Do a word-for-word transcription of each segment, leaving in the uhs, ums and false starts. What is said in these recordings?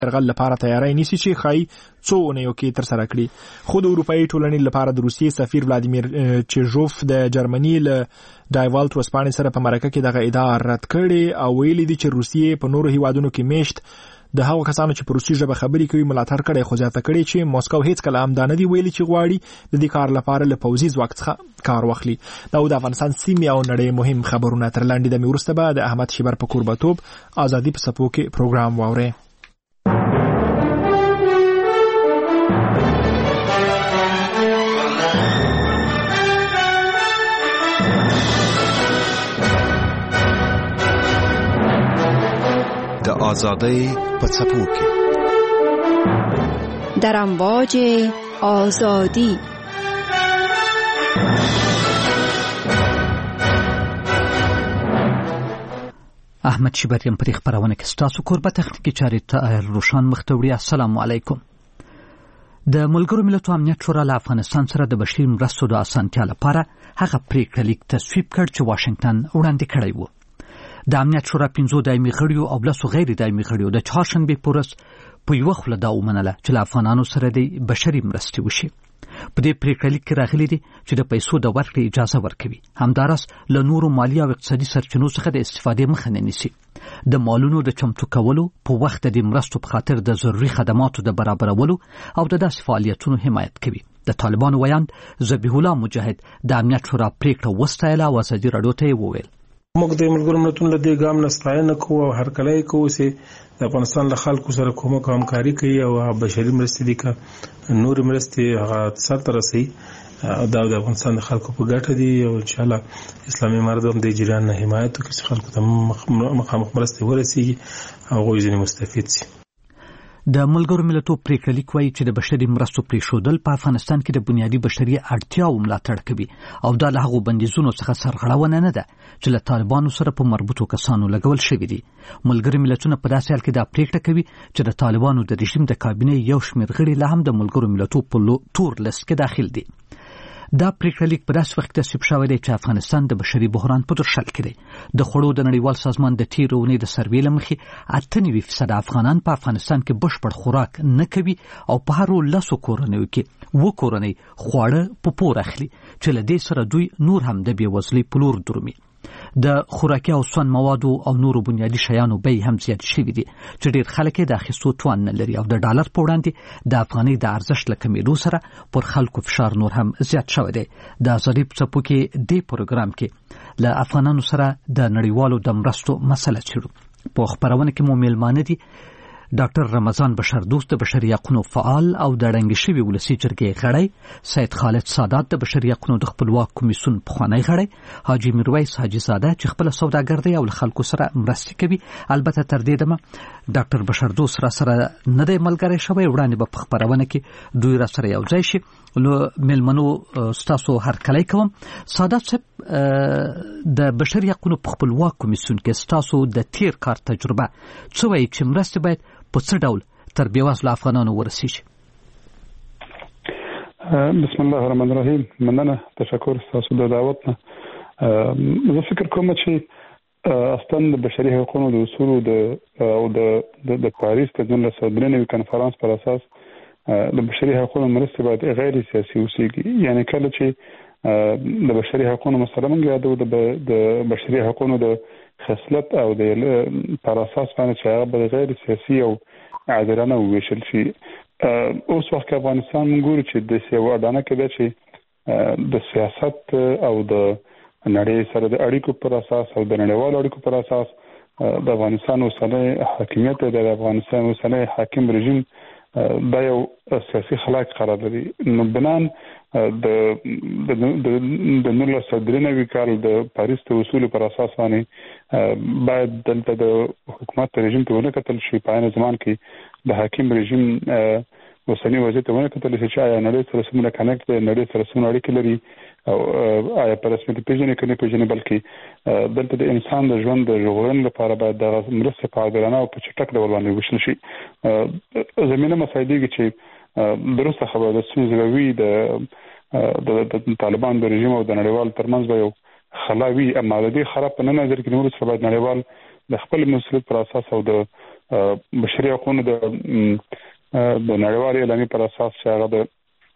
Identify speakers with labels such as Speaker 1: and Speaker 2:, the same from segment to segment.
Speaker 1: یرغل لپاره تیاری نیسي چې ښایي څو اونیو کې ترسره کړي. خو د اروپایي ټولنې لپاره د روسیې سفیر ولادیمیر چیژوف د جرمني له ډایوالټ ورځپاڼې سره په مرکه کې دغه ادعا رد کړې او ویلي دي چې روسیې په نورو هیوادونو کې میشت د هغو کسانو چې په روسي ژبه خبرې کوي ملاتړ کړي، خو زیاته کړي چې موسکو هیڅ کله هم دا نه دی ویلي چې غواړي د دې کار لپاره له پوځي ځواک څخه کار واخلي. دا د افغانستان سیمې او نړۍ مهم خبرونه تر لاندې د وروسته به د احمد شیبر په کوربتوب ازادي په څپو کې پروګرام واوري.
Speaker 2: د آزادۍ په څپو کې
Speaker 3: در امواج آزادی.
Speaker 4: احمد شیبر یم پر خبرونه کې ستاسو کوربه تخنیکی چارې ته روشان مختوری. السلام علیکم. د ملګرو ملتونو امنیت شورا له افغانستان سره د بشري مرستو د اسانتیا لپاره هغه پریکړه لیک تصویب کړ چې واشنگټن وړاندې کړی و. د امنیت شورا پنځو دایمي غړیو او لسو غیر دایمي غړیو د چهارشنبې په ورځ په یوه خوله دا ومنله چې له افغانانو سره د بشري مرستې وشي. په دې پریکړه لیک کې راغلي دي چې د پیسو د ورکړې اجازه ورکوي، همداراز له نورو مالي او اقتصادي سرچینو څخه د استفادې مخه نه نیسي، د مالونو د چمتو کولو په وخت د مرستو په خاطر د ضروري خدماتو د برابرولو او د داسې فعالیتونو حمایت کوي. د طالبانو ویاند ذبیح الله مجاهد د امنیت شورا پریکړه وستایله او ازادي راډیو ته وویل
Speaker 5: موږ د ملګرو ملتونو له دې ګام نه ستاینه کوو او هرکلی کوو چې د افغانستان له خلکو سره کومک او همکاري کوي او بشري مرستې دي که نورې مرستې هغه سرته رسوي. دا د افغانستان د خلکو په ګټه دي او انشاءالله اسلامي امارت هم د جریان نه حمایت وکړي چې خلکو ته مخامخ مرستې ورسیږي او هغوی ځینې مستفید شي.
Speaker 4: د ملګرو ملتونو پریکړه لیک وایي چې د بشري مرستو پریښودل په افغانستان کې د بنیادي بشري اړتیاو ملاتړ کوي او دا له هغو بندیزونو څخه سرغړونه نه ده چې له طالبانو سره په مربوطو کسانو لګول شوي دي. ملګري ملتونه په داسې حال کې دا پریکړه کوي چې د طالبانو د رژیم د کابینې یو شمېر غړي لا هم د ملګرو ملتونو په تور لیست کې داخل دي. دا پریکړه لیک په داسې وخت تصویب شوی دی چې افغانستان د بشري بحران په درشل کې دی. د خوړو د نړیوال سازمان د تېرې اونۍ د سروې له مخې اته نوي فیصده افغانان په افغانستان کې بشپړ خوراک نه کوي او په هرو لسو کورنیو کې اووه کورنۍ خواړه په پور اخلي چې له دې سره دوی نور هم د بېوزلۍ په لور درومي. د خوراکي او سون موادو او نورو بنیادي شیانو بیې هم زیات شوي دي چې ډېر خلک یې د اخیستو توان نه لري او د ډالر په وړاندې د افغانۍ د ارزښت له کمېدو سره پر خلکو فشار نور هم زیات شوی دی. د ازادي په څپو کې دې پروګرام کې له افغانانو سره د نړیوالو د مرستو مسله څېړو. په خپرونه کې مو میلمانه دي ډاکټر رمضان بشردوست د بشري حقونو فعال او د ړنګې شوي ولسي جرګې غړی، سید خالد سادات د بشري حقونو د خپلواک کمیسیون پخوانی غړی، حاجي میرویس حاجي زاده چې خپله سوداګر دی او له خلکو سره مرستې کوي. البته تر دې دمه ډاکټر بشردوست را سره نه دی ملګری شوی، وړاندې به په خپرونه کې دوی را سره یو ځای شي. نو میلمنو ستاسو هرکلی کوم. سادات صاحب د بشري حقونو په خپلواک کمیسیون کې ستاسو د تیر کار تجربه څه وایي چې مرستې باید په څه ډول تر بېوزلو افغانانو ورسیږي؟
Speaker 6: بسم الله الرحمن الرحیم. مننه، تشکر ستاسو د دعوت نه. زه فکر کوم چې اصلا د بشري حقوقو د اصولو د او د د پاریس د نولس سوه درې نوي کنفرانس پر اساس د بشري حقوقو مرستې باید غیر سیاسي اوسېږي. یعنی کله چې د بشري حقوقو مسله موږ یادو د بشري حقوقو د خصلت او د پر اساس باندې چې هغه به غیر سیاسي او عادلانه وویشل شي. اوس وخت کې افغانستان موږ ګورو چې د سیاسي اډانه کې ده چې د سیاست او د نړۍ سره د اړیکو پر اساس او د نړیوالو اړیکو پر اساس د افغانستان اوسنی حاکمیت د افغانستان اوسنی حاکم رژیم دا یو سیاسي خلاق قرار لري. نو بنان د د نولس سوه درې نوي کال د پاریس د اصولو پر اساس باندې باید دلته د حکومت رژیم ته ونه کتل شي. په عین زمان کې د حاکم رژیم اوسنی وضعیت ته ونه کتل شي چې آیا نړۍ سره څومره کنیکټ دی، نړۍ سره څومره اړیکې لري او آیا په رسمیت پیژنې که نه پیژنې، بلکې دلته د انسان د ژوند د ژغورنې لپاره باید د مرستې په عادلانه او په چټک ډول باندې وویشل شي. زمینه مسایلېږي چې درسته خبره ده ستونزې به وي د د طالبان د رژیم او د نړیوال ترمنځ به یو خلا وي، اما د دې خلا په نه نظر کې نورو سره باید نړیوال د خپل مسؤلیت پر اساس او د بشري حقوقو د د نړیوال اعلامیې پر اساس چې هغه د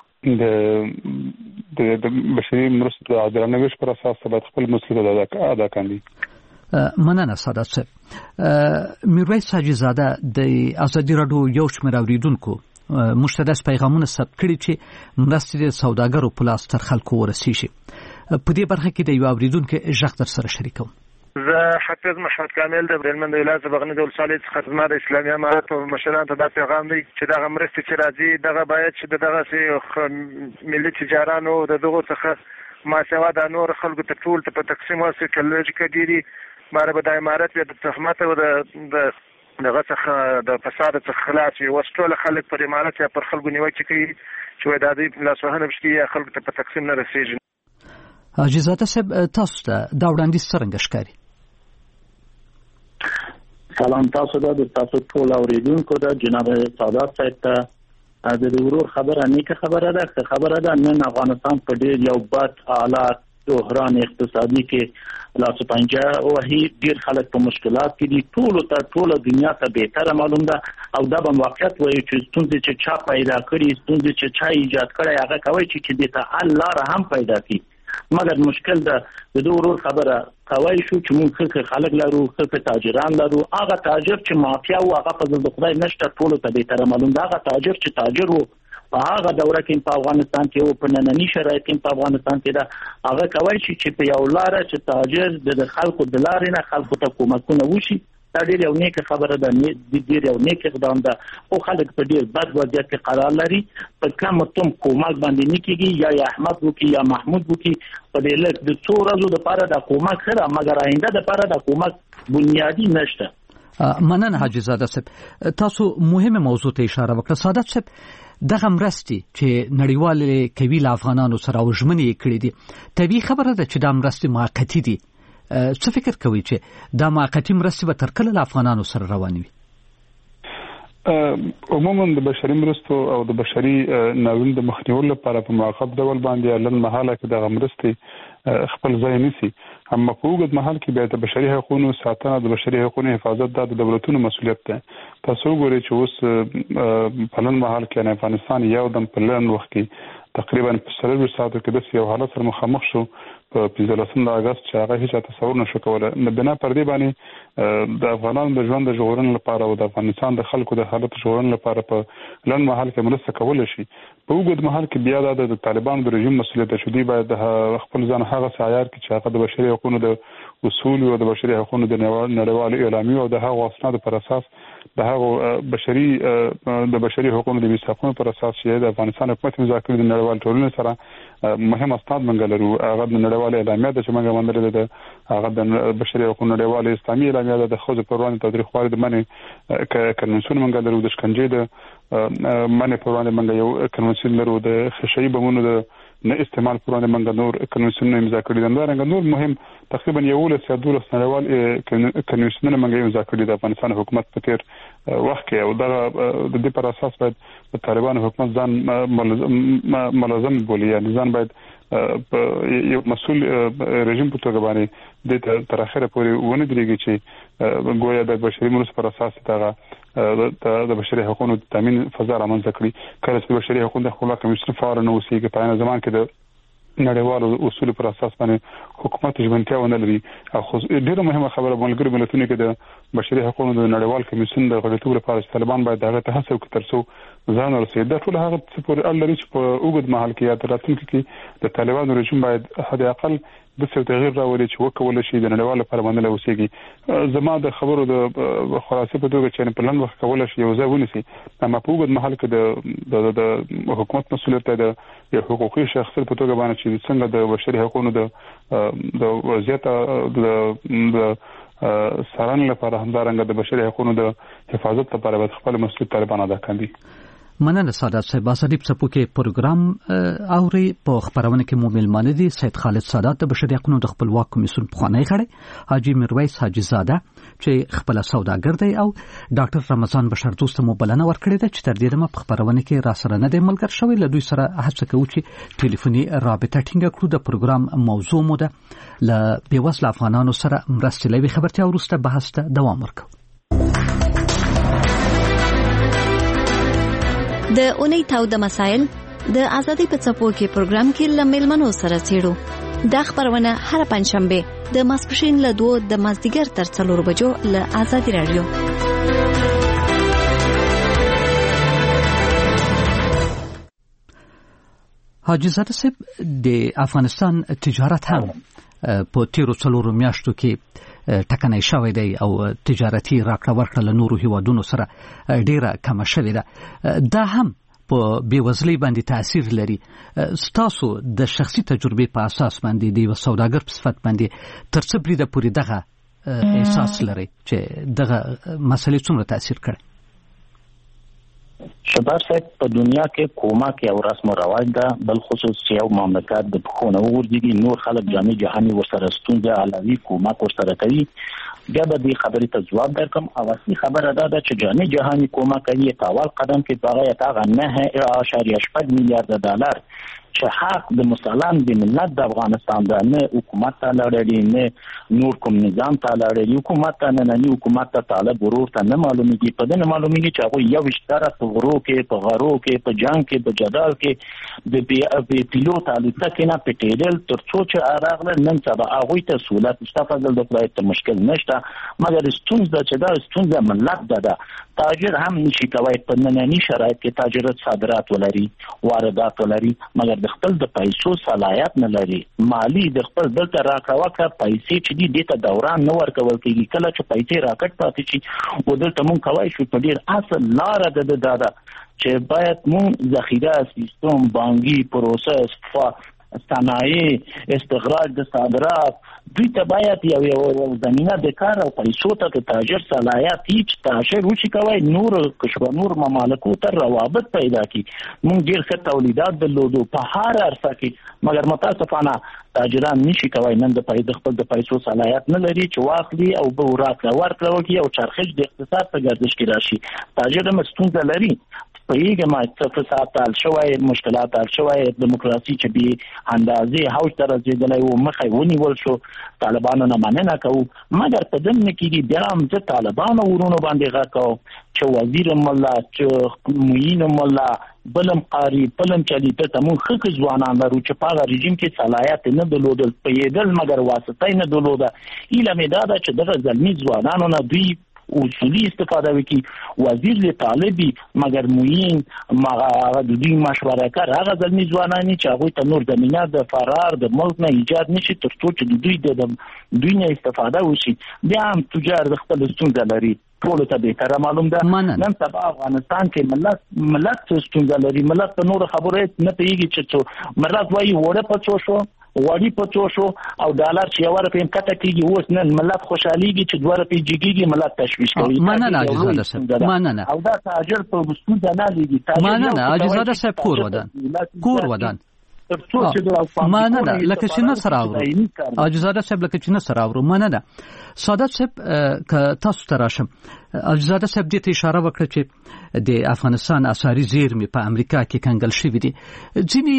Speaker 6: د د بشري مرستو د عادلانه ویش پر اساس باید خپل مسؤلیت ادا کړي.
Speaker 4: مننه سعادت صاحب. میرویس حاجي زاده د ازادي راډیو یو شمېر اوریدونکو مشترک پیغامونه ثبت کړي چې مرستې د سوداګرو په لاس تر خلکو ورسیږي. په دې برخه کې د یو اوریدونکو ژغ در سره شریکوم.
Speaker 7: زه حافظ محمد کامل د برلمن د ولایت بغنی د ولسوالۍ څخه زما د اسلامي امارت او مشرانو ته دا پیغام دی چې دغه مرستې چې راځي دغه باید چې دغه ملي تجارانو د دغو څخه ماسوا د نور خلکو ته ټول ته په تقسیم واسي کله چې کډيري ماره به د امارت د تهمت او د دغه څخه د فساد څخه خلاص وي. وسټول خلک پر امارت یا پر خلکو نیوکه کوي چې د دې لاسوهنه بشتي یا خلکو ته په تقسیم نه رسیږي.
Speaker 4: حاجي زاده صاحب تاسو ته دا وړاندیز څنګه ښکاري؟
Speaker 8: سلام تاسو ته د تاسو ټول اوریدونکو ته جناب سعادت صاحب ته د ورور خبره نیکه خبره ده خبره ده نن افغانستان په ډیر یو بد حالات بحران اقتصادي کې لاس پنجه وهي ډیر خلک په مشکلات کې دي ټول ته ټول دنیا ته به تر معلوم ده او دا په واقعیت وایي چې ستونزې چې چا پیدا کړي ستونزې چې چا ایجاد کړي هغه کوي چې د ته حل لار هم پیدا کړي مګر مشکل ده د ورور خبره کوي شو چې موږ خلک لرو خلک تاجران لرو هغه تاجر چې مافیا او هغه په د خدای نشته ټول ته به تر معلوم ده هغه تاجر چې تاجر وو په هغه دوره کې په افغانستان کې او په نننی شرایط کې په افغانستان کې دا هغه کوي چې په یو لار چې تاجر د خلکو د لارې نه خلکو ته کومکونه وشي دا ډیر یو نیک خبره ده د ډیر یو نیک اقدام ده او خلک په ډیر بد وضعیت کې قرار لري په کوم تم کومک باندې نکېږي یا احمد وکي یا محمود وکي په دې لک د څو ورځو لپاره د کومک سره مګر آینده لپاره د کومک بنیادی نشته.
Speaker 4: مننه حاجي زاده صاحب تاسو مهمه موضوع ته اشاره وکړه. سعادت صاحب دغه مرستې چې نړیوال کوي له افغانانو سره وژمنې کړې دي طبيعي خبره ده چې دا مرستې موقتی دي. څه فکر کوي چې دا موقتی مرستې به تر کله له افغانانو سره روانې وي؟
Speaker 6: عموما د بشري مرستو او د بشري ناورین د مخنیوي لپاره په موقت ډول باندې لن محاله کې د مرستې خپل ځای نیسي اما په وګړي محل کې به د بشري حقوقو ساتنه د بشري حقوقو حفاظت د دولتونو مسؤلیت ده. تاسو ګورئ چې اوس په لن محل کې افغانستان یو دم په لن وخت کې تقریبا په سلوي ساعتو کې د یو حالت سره مخامخ شو په پنځلسم د اگست چې هغه هیڅ تصور نشو کولای. نه بنا پر دې باندې د افغانانو د ژوند د ژغورنې لپاره او د افغانستان د خلکو د حالت ژغورنې لپاره په لن محل کې مرسته کول شي. په وګړي محل کې بیا د طالبانو د رژیم مسؤلیت شدي باید خپل ځان هغه سعیار کې چې هغه د بشري حقوقو د اصول او د بشري حقوقو د نړیوال اعلامیې او د هغو اسنادو پر اساس د هغو بشري د بشري حقوقو د میثاقونو پر اساس چې د افغانستان حکومت مذاکرې د نړیوال ټولنې سره مهم اسناد منګلرو هغه د نړیوال اعلامیه د چې موږ باندې د هغه د بشري حقوقو نړیوال اسلامي اعلامیه د خوځ پر وړاندې تاریخواري د منې کنونسون منګلرو د شکنجې د منې پر وړاندې موږ یو کنونسون لرو د خشعي بمونو د نه استعمال پر وړاندې موږ نور کنونسون امضا کړي دي. دا رنګ نور مهم تقریبا یو لس یا دولس نړیوال کنونسونونه موږ امضا کړي د افغانستان حکومت په تیر وخت کې او دا د دې پر اساس باید د طالبانو حکومت ځان ملزم بولي یا ځان باید یو مسؤل رژیم په توګه باندې د تر اخره پورې ونه درېږي چې ګویا د بشري مرستو پر اساس دغه د بشري حقوقو تامین فضا رامنځته کړي. کله چې بشري حقوقو د خپل کمیشن فعال نه اوسېږي په عین زمان کې د نړیوالو اصول پر اساس باندې حکومت ژمنتیا ونه لري. خو ډیره مهمه خبره ملګری ملتونو کې د بشري حقوقو د نړیوال کمیشن د غړیتوب لپاره طالبان باید هغه ته هڅه وکړي ترڅو ځان ورسېږي. دا ټول هغه څه پورې اړه لري چې په اوږد مهال کې یا تر راتلونکي کې د طالبانو رژیم باید حد اقل د څه تغیر راوړي چې وکول شي د نړیوال لپاره باندې اوسېږي. زما د خبرو د خلاصې په توګه چې په لن وخت کول شي یو ځای ونیسي اما په اوږد مهال کې د د حکومت مسؤلیت ده د حقوقي شخصیت په توګه باندې چې څنګه د بشري حقوقو د د وضعیت د سران لپاره همدارنګه د بشري حقوقو د حفاظت لپاره باید خپل مسؤلیت طالبان ادا کړي.
Speaker 4: مننه سعادت صاحب. اسادیب سپوکي پروګرام اوري په خبرونه کې مو ملمانه دي سید خالد سادات د بشري حقوقو د خپلواک کمیسیون پخوانی غړی حاجی میرویس حاجي زاده چې خپل سوداګر دی او ډاکټر رمضان بشر دوست مو بلنه ورکړی ده چې تر دې دمه په خبرونه کې را سره نه دی ملګر شوی. له دوی سره هڅه کوو چې ټلیفوني رابطه ټینګه کړو. د پروګرام موضوع مو ده ل بیوسله افغانانو سره مرستې لوي خبرتیا ورسته بحث ته دوام ورکړو.
Speaker 3: د اونۍ تاو د مسائل د ازادي په څپو کې پروګرام کې لملمنو سره چیرو دا خبرونه هر پنځشنبه د ماسپښین له دوه د مازدیګر تر څلور بجو له ازادي رادیو.
Speaker 4: حاجی زاده صاحب د افغانستان تجارت هم په تیرو څلورو میاشتو کې ټکنۍ شوې دی او تجارتي راکړه ورکړه له نورو هیوادونو سره ډیره کمه شوې ده. دا هم په بیوزلۍ باندې تاثیر لري. ستاسو د شخصي تجربې په اساس باندې د یو سوداګر په صفت باندې تر څه بریده پورې دغه احساس لري چې دغه مسلې څومره تاثیر کړي؟
Speaker 8: شباب صاحب په دنیا کې کومه کې او رسم او رواج ده، بل خصوص چې یو مملکت د پخونه ورځي نور خلک جامع جهاني ورسره ستونزه علاوه کومه ورسره کوي. بیا به دې خبرې ته جواب درکم. او اصلي خبره ده چې جامع جهاني کومه کوي په اول قدم کې باغه تا نه اشاریه شپږ میلیارډ ډالر چې حق د مسلمان د ملت د افغانستان د نه حکومت ته لړړي نه نور کوم نظام ته لړړي حکومت ته نه نه حکومت ته طالب ورور ته نه معلومیږي. په دې معلومیږي چې هغه یو اشتراک په غرو کې په غرو کې په جنگ کې په جدال کې د پی پیلوټ الوتکې نه پټېدل تر څو چې راغله نن سبا هغه ته سہولت مستفاضل د خدای ته مشکل نشته، مګر ستونزه چې دا ستونزه ملت ده. تاجر هم نشي کوي په ننني شرایط کې تاجرت صادرات ولري واردات ولري، مګر د خپل د پیسو صلاحیت نه لري. مالی د خپل دلته راکړه پیسې چې دي دته دوران نه ورکول کېږي. کله چې پیسې راکټ پاتې شي او دلته مونږ کوي شو په ډیر اصل لار ده د دادا چې باید مونږ ذخیره سیستم بانکي پروسس صنایع استخراج د صادرات دوی ته باید یو یو زمینه د کار او پیسو ته د تاجر صلاحیت هیڅ تاجر وشي کوي نور کشور نور ممالکو ته روابط پیدا کی. مونږ ډیر ښه تولیدات درلودو په هر عرصه کې، مګر متاسفانه تاجران نشي کوي نن د پیدا خپل د پیسو صلاحیت نه لري چې واخلي او به ورکړه ورکړه وکړي او چرخش د اقتصاد په گردش کې راشي. تاجر هم ستونزه لري په یوه ما فساد تل شوی مشکلات تل شوی دیموکراسي چې به اندازې هاوش تر رسیدلای او مخې ونیول شو طالبانو نه مننه کوو، مګر په دنه کې دي بیا هم چې طالبانو ورونو باندې غاکاو چې وزیر مولا چې موین مولا بلم قاری بلم چلی ته تمون خک ځوانان لرو چې په رژیم کې صلاحیت نه درلودل پیدل مګر واسطه نه درلوده. ایله مې دا چې دغه ځلمي ځوانانو نه دوی اصولي استفاده وکي. وزیر له طالبي مګر موین مغه د دې مشوره کار هغه ځلمي ځوانانی چې هغه ته نور زمينه د فرار د ملک نه ایجاد نشي تر څو چې دوی د دوی نه استفاده وشي. بیا هم تجار د خپل ستونزه لري ټول ته به تر معلوم ده. نن سبا افغانستان کې ملت ملت ستونزه لري. ملت په نور خبره نه پیږي چې ملت وایي وړه پڅو شو وړي پڅو شو او ډالر چې اور په امکته کېږي اوس نن ملت خوشحاليږي چې دوه روپۍ جګيږي ملت تشويش کوي.
Speaker 4: مننه عاجزاده صاحب مننه
Speaker 8: او دا تاجر په ستونزه نه لګي.
Speaker 4: مننه عاجزاده صاحب کور ودان کور ودان مننه لکه چې نه سره اورو عاجزاده صاحب لکه چې نه سره اورو مننه سعادت صاحب که تاسو ته راشم. عاجزاده صاحب دې ته اشاره وکړه چې د افغانستان اسعاري زیرمې په امریکا کې کنګل شوې دي. ځینې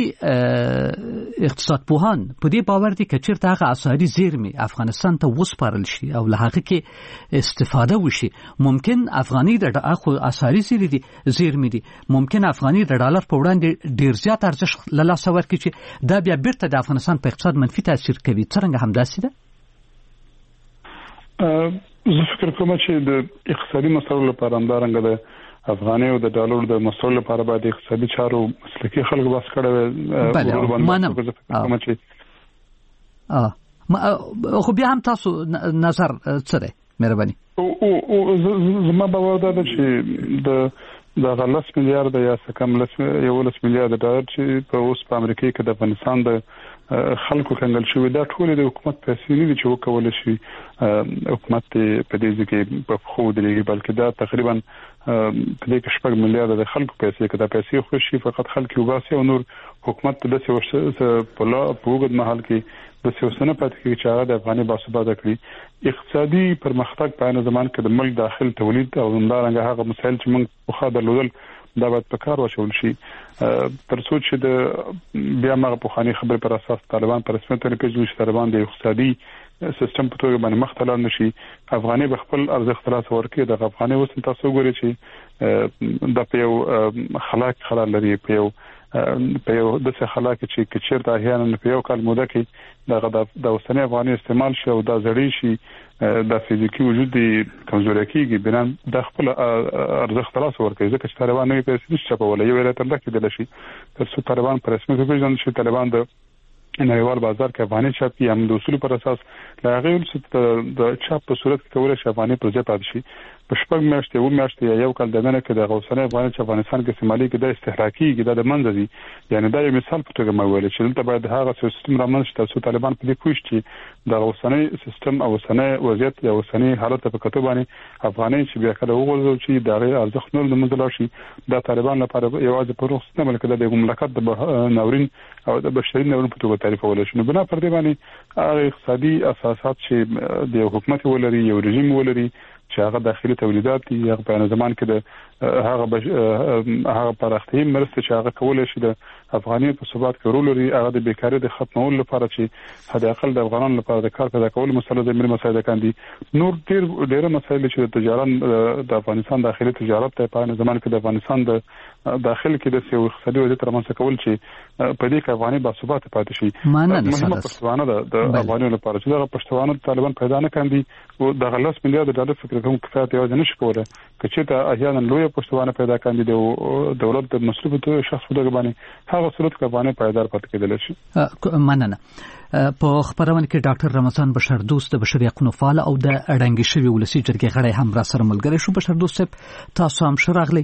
Speaker 4: اقتصاد پوهان په دې باور دي چې چیرته هغه اسعاري زیرمې افغانستان ته وسپارل شي او له هغه کې استفاده وشي ممکن افغاني د اخو اسعاري زیرمې دي ممکن افغاني د ډالر په وړاندې ډیر زیات ارزښت له لاسه ورکړي چې دا بیا بیرته د افغانستان په اقتصاد منفي تاثیر کوي. څنګه همداسې ده؟
Speaker 6: زه فکر کوم چې د اقتصادي مسایلو لپاره همدارنګه د افغاني او د ډالر د مسایلو لپاره باید اقتصادي چارو مسلکي خلک باس کړي وي.
Speaker 4: اه خو بیا هم تاسو نظر څه دی مهرباني؟
Speaker 6: او زما باور ده چې د د لس میلیارډ یا څه کم لس یو لس میلیارډ ډالر چې په اوس په امریکا کې د افغانستان د خلکو کنګل شوی دا ټول د حکومت پیسې نه دي چې وکول شي حکومت په دې کې په خو دې بلکې دا تقریبا په دې کې شپږ میلیارډ د خلکو پیسې کې دا پیسې خو شي فقط خلک یو باسي او نور حکومت د څه په لا په وګد محل کې د سیاستونو پاتې کې چې هغه د افغاني باسواده کړی اقتصادي پرمختګ په ان زمان کې د ملک داخل تولید او همدارنګه هغه مسایل چې موږ په خاطر لودل دا باید په کار واچول شي تر څو چې د بیا موږ په خاني خبر پر اساس طالبان پر رسمیت لري چې طالبان د اقتصادي سیستم په توګه باندې مختلف نشي افغاني بخپل ارزښت ترلاسه ورکړي د افغاني وسن تاسو ګورئ چې د په یو خلاق خلل لري په یو په یو د څه خلاق چې کچیر د احیانا په یو کال موده کې د د اوسنۍ افغاني استعمال شو د زړی شي د فزیکی وجود کمزوري کیږي بنان د خپل ارزښت تراس ورکوي ځکه چې طالبان نه پیسې نشي په ولې ویل تر لکه دل شي تر څو طالبان پر رسمي توګه چې طالبان د نړیوال بازار کې افغاني چاپ یا د اصول پر اساس لا غیر چې د چاپ په صورت کې کولای شي افغاني پر ځای پاتې شي په شپږ میاشتې و میاشتې یو کال دنه کې د غوسنه افغاني چې افغانستان کې استعمالي کې د استهلاکي کې د منځ دي یعنی دا یو مثال په توګه مې ویل چې دلته باید هغه سیستم رامنځته شي چې طالبان په دې پوښتنه چې د غوسنه سیستم او غوسنه وضعیت یا غوسنه حالت په کتو باندې افغاني چې بیا کله وګورځو چې د غیر ارزښت نور د منځ شي د طالبان لپاره یوازې په روغ سیستم کې د مملکت د ناورین او د بشري ناورین په توګه تعریفول شي نو بنا پر دې باندې هغه اقتصادي اساسات چې د حکومت ولري یو رژیم ولري چې هغه داخلي تولیدات دي هغه په زمان کې د هغه بش... هغه پرختي مرسته چې هغه کولای شي د افغاني په ثبات کې رول لري هغه د بیکاری د ختمولو لپاره چې حد اقل د افغانانو لپاره د کار پیدا کول مسله د ملي مسایل کاندي نور ډیر ډیر مسایل چې د تجارت د افغانستان داخلي تجارت ته په زمان کې د افغانستان د داخل کې د سیو اقتصادي وضعیت ترمنځ کول چې په دې کې افغاني با ثبات پاتې شي مهمه پښتوانه د افغاني لپاره چې د پښتوانه طالبان پیدا نه کاندي او د غلس میلیارډ ډالر فکر کوم کفایت یوازې نشي کولای چې ته احیانا لوی پښتوانه پیدا کاندي د دولت د مسلوب ته شخص په دغه باندې هغه صورت کې باندې پایدار پاتې کېدل شي
Speaker 4: مننه په خبرونه کې ډاکټر رمضان بشر دوست د بشري حقوقو فعال او د اړنګي شوی ولسی جرګې غړی هم را سره ملګری شو بشر دوست تاسو هم شراغلی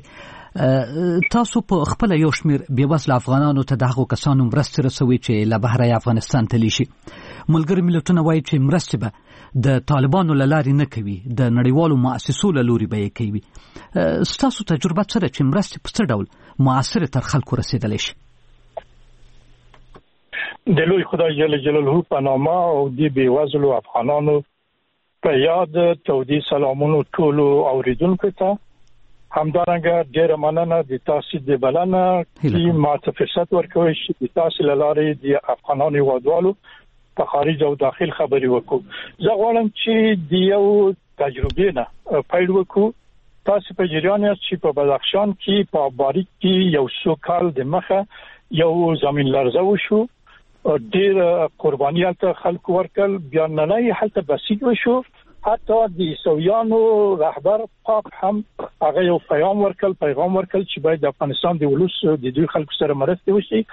Speaker 4: تاسو په خپل یو شمیر بیوزله افغانانو ته دغه کسانو مرسته رسوي چې له بهرای افغانستان ته لیشي ملګری ملتونه وایي چې مرسته به د طالبانو لاري نه کوي د نړیوالو مؤسسو لوري به کوي ستاسو تجربه سره چې مرسته په څه ډول موثر تر خلکو رسیدلی شي
Speaker 9: د لوی خدای جل جلاله په نامه او د بیوزلو افغانانو په یاد تودي سلامونو ټولو اوریدونکو ته همدارنګه ډیره مننه د تاسو د بلنه چې ماته فرصت ورکوي چې د تاسو لارې د افغانانو وادوالو په خارج او داخل خبري وکړو زه غواړم چې د یو تجربې نه پیل وکړو تاسو په جریان یاست چې په بدخشان کې په باریک کې یو څو کال د مخه یو زمين لرزه وشو ډیر قربانیات خلک ورکل بیا نه نه حالت بسیط وشو حتی د سویانو رهبر پاپ هم هغه یو پیغام ورکل پیغام ورکل چې باید د افغانستان د ولوس د دوی خلکو سره مرسته وشي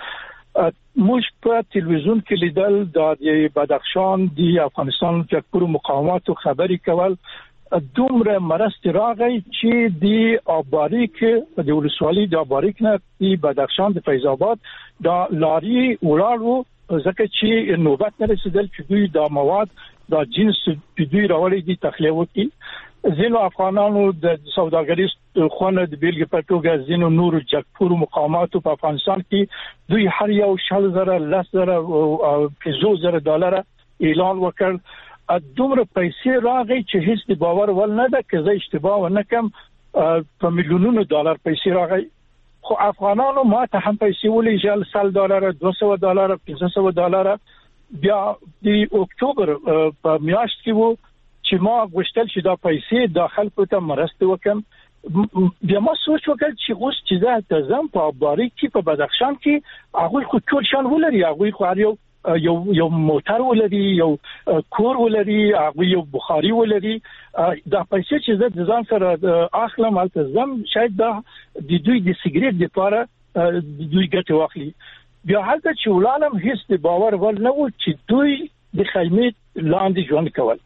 Speaker 9: موږ په تلویزیون کې لیدل د بدخشان د افغانستان د مقاومت خبري کول دومره مرسته راغی چې د آباریک د ولسوالۍ د آباریک نه د بدخشان د فیض آباد د لاري ولاړو ځکه چې نوبت نه رسیدل چې دوی د مواد دا جنس چې دوی راوړي دي تخلیه وکړي ځینو افغانانو د سوداګریز خونه د بیلګې په توګه ځینو نور جګپور مقاماتو په افغانستان کې دوی هر یو شل زره لس زره او پنځوس زره ډالر اعلان وکړ دومره پیسې راغی چې هیڅ د باور ول نه ده که زه اشتباه ونه کم په میلیونونو ډالر پیسې راغی خو افغانانو ما ته هم پیسې ولېږل سل ډالر دوه سوه ډالر پنځه سوه ډالر بیا د اکتوبر په میاشت کې وو چې ما غوښتل چې دا پیسې د خلکو ته مرسته وکم بیا ما سوچ وکړ چې اوس چې زه تزم په باریک کې په بدخشان کې هغه خو ټول شان ولري هغه خو یو یو یو موټر ولري یو کور ولري هغه یو بخاري ولري دا پیسې چې زه د ځان سره اخلم التزم شاید دا د دوی د سیګریټ لپاره د دوی ګټه واخلي بیا هلته چې ولانم هیڅ د باور ول نه و چې دوی د خیمې لاندې ژوند کول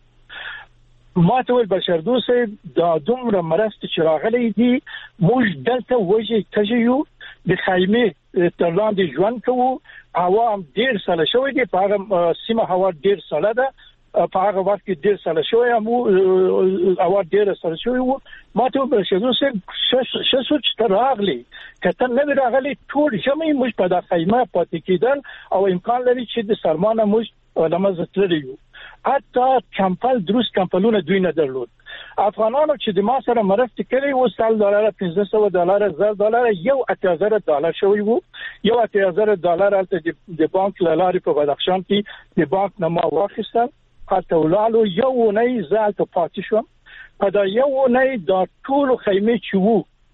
Speaker 9: ما ته ویل بشر دوست دا دومره مرسته چې راغلي دي موږ دلته وجه تجیو د خیمې تر لاندې ژوند کوو عوام ډیر ساله شوی دي په هغه سیمه هوا ډیر ساله ده په هغه وخت کې ډیر ساله شوی مو هوا ډیر ساله شوی وو ما ته بشر دوست ش سوچ تر راغلي کته نه راغلي ټول جمعي موږ په دغه خیمه پاتې کېدل او امکان لري چې د سرمانه موږ لمزه تلریو حتی کمپل دروس کمپلونه دوی نه درلود افغانانو چې د ما سره مرسته کړې و سل ډالر پنځه سوه ډالر زر ډالر یو اتیا زره ډالر شوی وو یو اتیا زره ډالر البته د بانک لارې په بدخشان کې د بانک نه ما واخیستل حتی ولالو یو نه زالت پاتې شو په دا یو نه دا ټول خیمه چې وو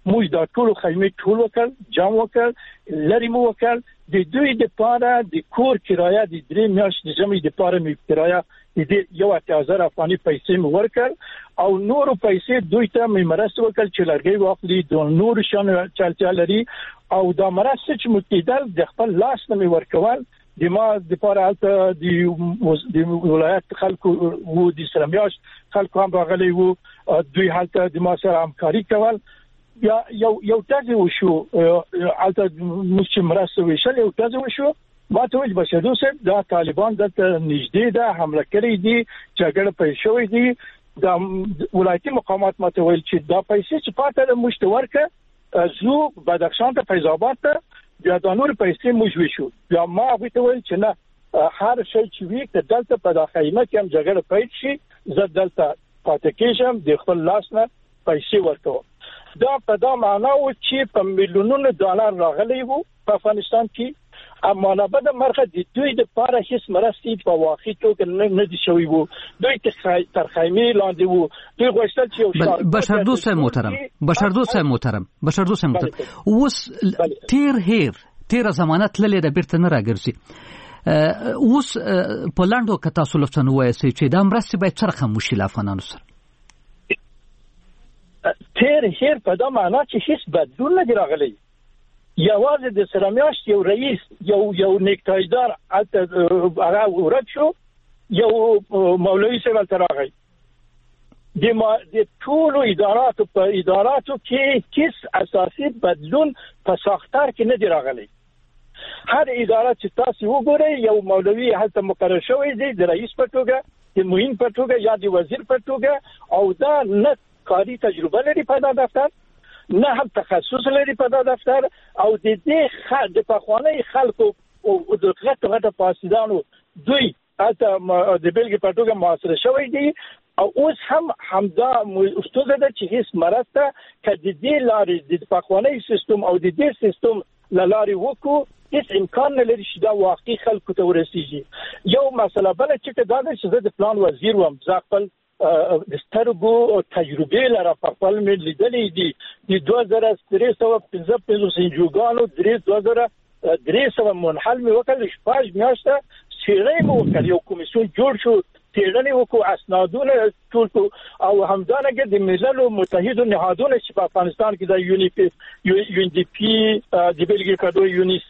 Speaker 9: موږ دا ټول خیمه ټول وکړ جام وکړ لري مو وکړ د دوی د پاره د کور کرایه د درې میاشتې جمعي د پاره می کرایه د یو اتیا هزار افغاني پیسې مو ورکړ او نور پیسې دوی ته می مرسته وکړ چې لرګي واخلي د نور شان چلچا لري او دا مرسته چې متیدل د خپل لاس نه می ورکول د ما د پاره البته د ولایت خلکو وو د اسلامیاش خلکو هم راغلي وو دوی هلته د ما سره همکاري کول یا یو یو تاسو وشو البته مش مرسته وشل یو تاسو وشو ما ته ویل بشدو سه دا طالبان د نږدې ده حمله کړې دي جګړه پېښ شوې دي د ولایتي مقامات ما ته ویل چې دا پیسې چې پاتې د مشتورکه زو بدخشان ته فیض آباد ته بیا د نور پیسې موږ وشو بیا ما ویته ویل چې نه هر شي چې وی ته دلته په داخليمه کې هم جګړه پېښ شي زه دلته پاتې کېږم د خپل لاس نه پیسې ورکوم دا په دا معنا و چې په میلیونونو ډالر راغلي وو په افغانستان کې اما نه بده مرخه د دوی د پاره هیڅ مرستي په واقع توګه نه دي شوی وو دوی تر خیمه لاندې وو دوی غوښتل چې یو شار
Speaker 4: بشردوست محترم بشردوست محترم بشردوست محترم اوس تیر هیر تیر ضمانت للی د بیرته نه راګرځي اوس په لاندو کتا سولفتن وایي چې د مرستي باید څرخه مشکل افغانانو سره
Speaker 9: تیر هیر په دا معنا چې هیڅ بدلون نه راغلی یوازې د سرامیاش یو رئیس یو یو نیکټایدار هغه ورک شو یو مولوی سیول تراغی د ما د ټولو اداراتو په اداراتو کې هیڅ اساسي بدلون په ساختار کې نه دی راغلی هر اداره چې تاسو وګورئ یو مولوی هلته مقرر شوی دی د رئیس په توګه د معین په توګه یا د وزیر په توګه او دا نه کاری تجربه لري په دا دفتر نه هم تخصص لري په دا دفتر او د دې خد د پخوانی خلکو او د غټ غټ پاسدانو دوی اته د بلګي په توګه محاصره شوی دي او اوس هم همدا استاد د چې هیڅ مرسته کدي د لارې د پخوانی سیستم او د دې سیستم لارې وکړو هیڅ امکان نه لري چې دا واقعي خلکو ته ورسیږي یو مسله بل چې دا د شزه د پلان وزیر وم ځخپل د سترګو تجربه لري په خپل مې لیدلې دي د دوه زره درې سوه پنځه پنځوس انجوګانو درې دوه زره درې سوه منحل مې وکړل شپږ میاشته څېړنې مې وکړې یو کمیسیون جوړ شو څېړنې وکړو اسنادونه ټول کړو او همدارنګه د ملل متحدو نهادونو چې په افغانستان کې د یونیپی یو ان ډي پی د بلګي کډو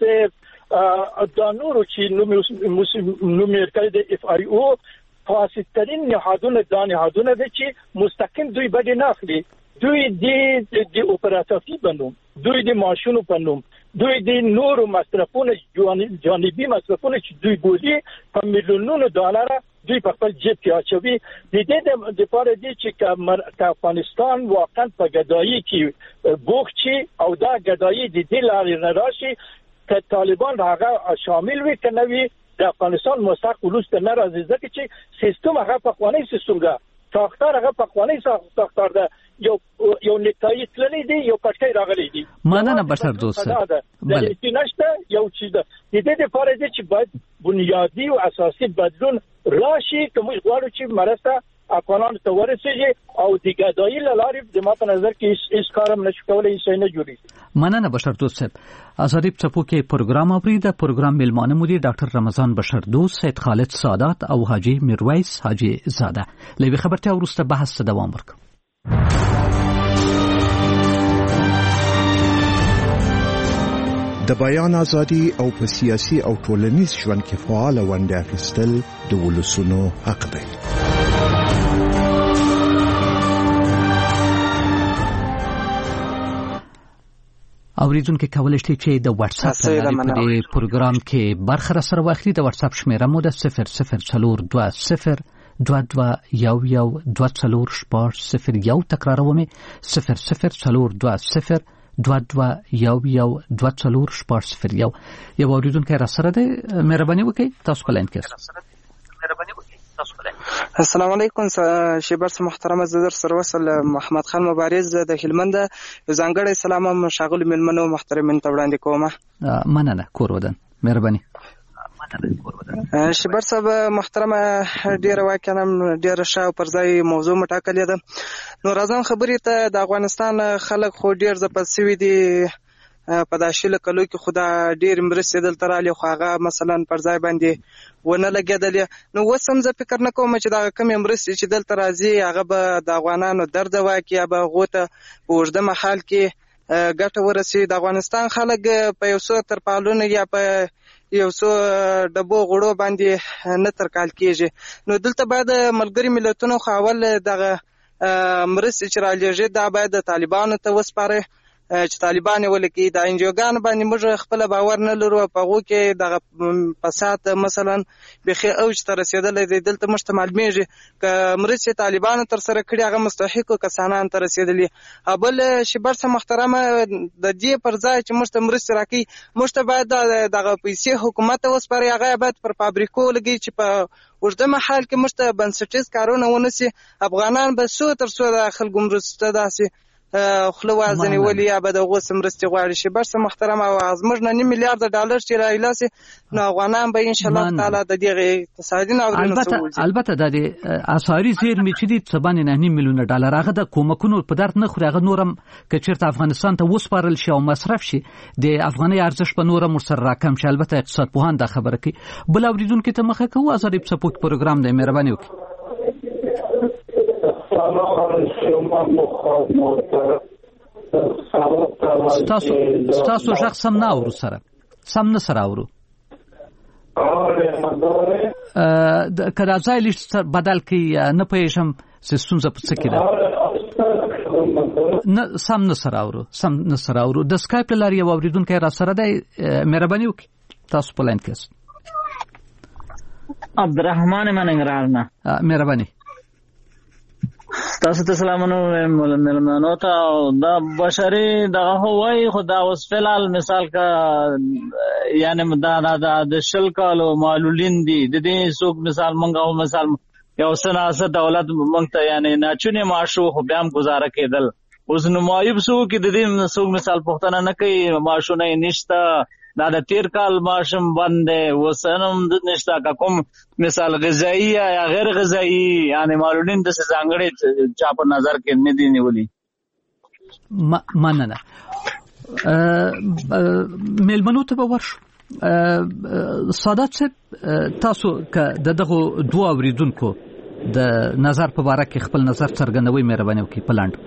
Speaker 9: یونیسف دا نور چې نو نو مې کړی د اف آی او فاسدترین نهادونه دا نهادونه دي چې مستقیم دوی بده نه اخلي دوی د د اپراتیفي بنوم دوی د ماشونو بنوم دوی د نورو مصرفونو جانبي مصرفونو چې دوی بولي په میلیونونو ډالر دوی په خپل جیب کې اچوي د دې د لپاره دي چې افغانستان واقعا په ګدایي کې بوخچي او دا ګدایي د دې لارې نه راشي چې طالبان هغه شامل وي کنه وي د افغانستان مستقل ولوس ته ناراضي ځکه چې سیستم هغه په قوانين سیستم ده ساختار هغه په قوانين ساختار ده یو یو نیټای تللی دی یو پټکای راغلی دی
Speaker 4: مننه بشر دوست
Speaker 9: بله چې نشته یو چیز ده د دې لپاره چې باید بنیادی او اساسي بدلون راشي کوم غواړو چې مرسته افغانانو ته ورسیږي او د ګدایي لارې د ماته نظر کې هیڅ کارم نشو کولای هیڅ نه جوړي
Speaker 4: مننه بشر دوست صاحب آزادی چپو کې پروګرام اورید پروګرام میلمانه مدیر ډاکټر رمضان بشر دوست سید خالد سادات او حاجی میرویس حاجی زاده لوي خبرته ورسته بحث دوام ورک
Speaker 2: د بیان ازادي او په سیاسي او ټولنیز ژوند کې فعال ونډه اخیستل د ولسونو حق دی
Speaker 4: اوریدونکو کولای شي چې د واتس اپ لارې په دې پروګرام کې برخه سره واخلي د واتس اپ شمیره مو د صفر صفر څلور دوه صفر دوه دوه یو یو دوه څلور شپږ صفر یو تکراروم صفر صفر څلور دوه صفر دوه دوه یو یو دوه څلور شپږ صفر یو یو اوریدونکو را سره ده مهرباني وکړئ تاسو په لاین کې
Speaker 10: مهرباني وکړئ السلام علیکم شیبر محترم زدر سروسل محمد خان مبارز د هلمند ځانګړی سلام مشاغل ملمنو محترمین ته وړاندې کوم
Speaker 4: مننه کور ودان مهرباني مننه.
Speaker 10: شبر صاحب محترمه ډیره واقعا ډیره ښه پر ځای موضوع مټاکلې ده. نو راځم خبرې ته. د افغانستان خلک خو ډیر ځپل شوي دي په داشله کلو کې، خدا ډیر مرستې دلته رالی خو هغه مثلا پر ځای باندې ونه لګېدلې. نو اوس هم زه فکر نه کوم چې دغه کمې مرستې چې دلته راځي هغه به د افغانانو درد واکي یا به هغو ته په اوږده مهال کې ګټه ورسي. د افغانستان خلک په یو څو ترپالونو یا په یو څو ډبو غړو باندې نه ترکال کېږي. نو دلته باید ملګري ملتونو خو اول دغه مرستې چې رالیږي دا باید د طالبانو ته وسپاري چې طالبان ولکې د انجوګان باندې موږ خپل باور نه لرو په هغو کې دغه فساد مثلا بخي اوج ته رسېدلی دی. دلته موږ ته معلومیږي که مرستې طالبانو تر سره کړي هغه مستحقو کسانان ته رسېدلي. بل شبر صاحب محترمه د دې پر ځای چې موږ ته مرستې راکوي موږ ته باید دغه پیسې حکومت ته وسپاري، هغه باید پر فابریکو لګي چې په اوږده مهال کې موږ ته بنسټیز کارونه ونسي. افغانان به څو تر څو د خلکو مرستو ته داسې خوله وازنې ولي یا به د هغو څه مرستې غواړي. شبر صاحب محترمه زموږ نه نیم میلیارده ډالر چې رایلاسي نو افغانان به انشاءالله تعالی د دغې اقتصادي ناورینو څخه وځي.
Speaker 4: البته د دې اسعاري زیرمې چې دي څه باندې نه نیم میلیونه ډالر هغه د کومکونو په درد نه خوري. هغه نور هم که چېرته افغانستان ته وسپارل شي او مصرف شي د افغانۍ ارزښت به نور هم ورسره راکم شي. البته اقتصاد پوهان دا خبره کوي. بل اورېدونکي ته مخه کوو. ازادي په سپوږ پروګرام دی، مهرباني وکړئ. ستاسو ستاسو غږ سم نه اورو سره سم نه سره اورو. که دا ځای لږ بدل کړي نه پوهېږم چې ستونزه په څه کې ده. نه سم نه سره اورو سم نه سره اورو. د سکایپ له لارې یو اورېدونکی را سره دی، مهرباني وکړئ تاسو په لاین کې یاست.
Speaker 11: عبدالرحمن مننګرهار نه.
Speaker 4: مهرباني.
Speaker 11: تاسو ته سلامونه ملمنو ته. دا بشري دغه هوای خو دا اوس فلال مثال کا یعنی دا دا د شل کالو معلولین دي د دې څوک مثال منغو مثال یو سناسه دولت مونږ ته یعنی ناچونه معاشو خو بیا هم گزاره کېدل. اوس نو مایب سو کې د دې څوک مثال پښتنه نه کوي معاشونه نشته. دا د تیر کال ماشم باندې وسنم د نشتا کوم مثال غذایی یا غیر غذایی یعنی معلولین د ځانګړي چا په نظر کې نه دي نیولي.
Speaker 4: مننه. میلمنو ته به ورشو. سادات صاحب تاسو که دغه دوه اوریدونکو د نظر په اړه کې خپل نظر څرګندوي مهرباني وکړئ په لاندې.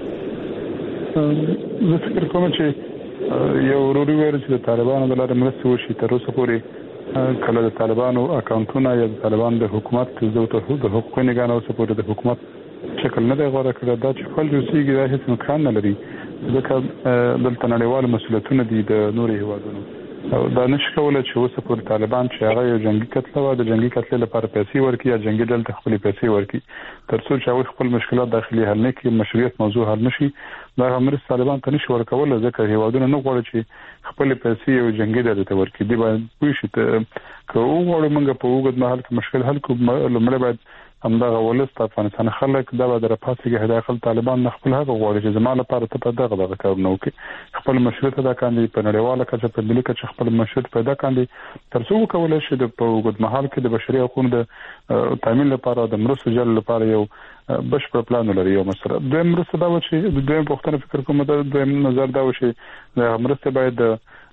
Speaker 6: زه فکر کوم چې یو وروري ویل چې د طالبانو د لارې مرستې وشي تر اوسه پورې کله د طالبانو اکاونټونه یا د طالبانو د حکومت د حقوقي نگهبان اوسه پورې د حکومت شکل نه دی غوره کړی. دا چې خپل روسیږي دا هیڅ امکان نه لري ځکه دلته نړیوال مسؤلیتونه دي د نورو هیوادونو. دا نشي کولای چې اوسه پورې طالبان چې هغه یو جنگي کتله و د جنگي کتلې لپاره پیسې ورکړي یا جنگي ډلې ته خپل پیسې ورکړي تر څو چې هغه خپل مشکلات داخلي حل نه کړي، مشروعیت موضوع حل نشي. دا مرسته طالبان ته نشي ورکول ځکه هیوادونه نه غواړي چې خپل پیسې یو جنگي ډلې ته ورکړي. دی باید پوه شي ته که وګورو موږ په وګد مهال کې مشکل حل کوو لمړی باید همدغه ولس د افغانستان خلک دا به در پاسېږي داخل طالبان نه خپل حق غواړي چې زما لپاره ته په دغه دغه کارونه وکړي، خپل مشروعیت ادا کاندي په نړیواله کچه په ملي کچه خپل مشروعیت پیدا کاندي تر څو وکولای شي د په وګد مهال کې د بشري حقوقو د تامین لپاره د مرستو جل لپاره یو بشپړ پلان لري. یو مسله دویم مرسته دا و چې دویم پوښتنه فکر کوم دا دویم نظر دا و چې د مرسته باید د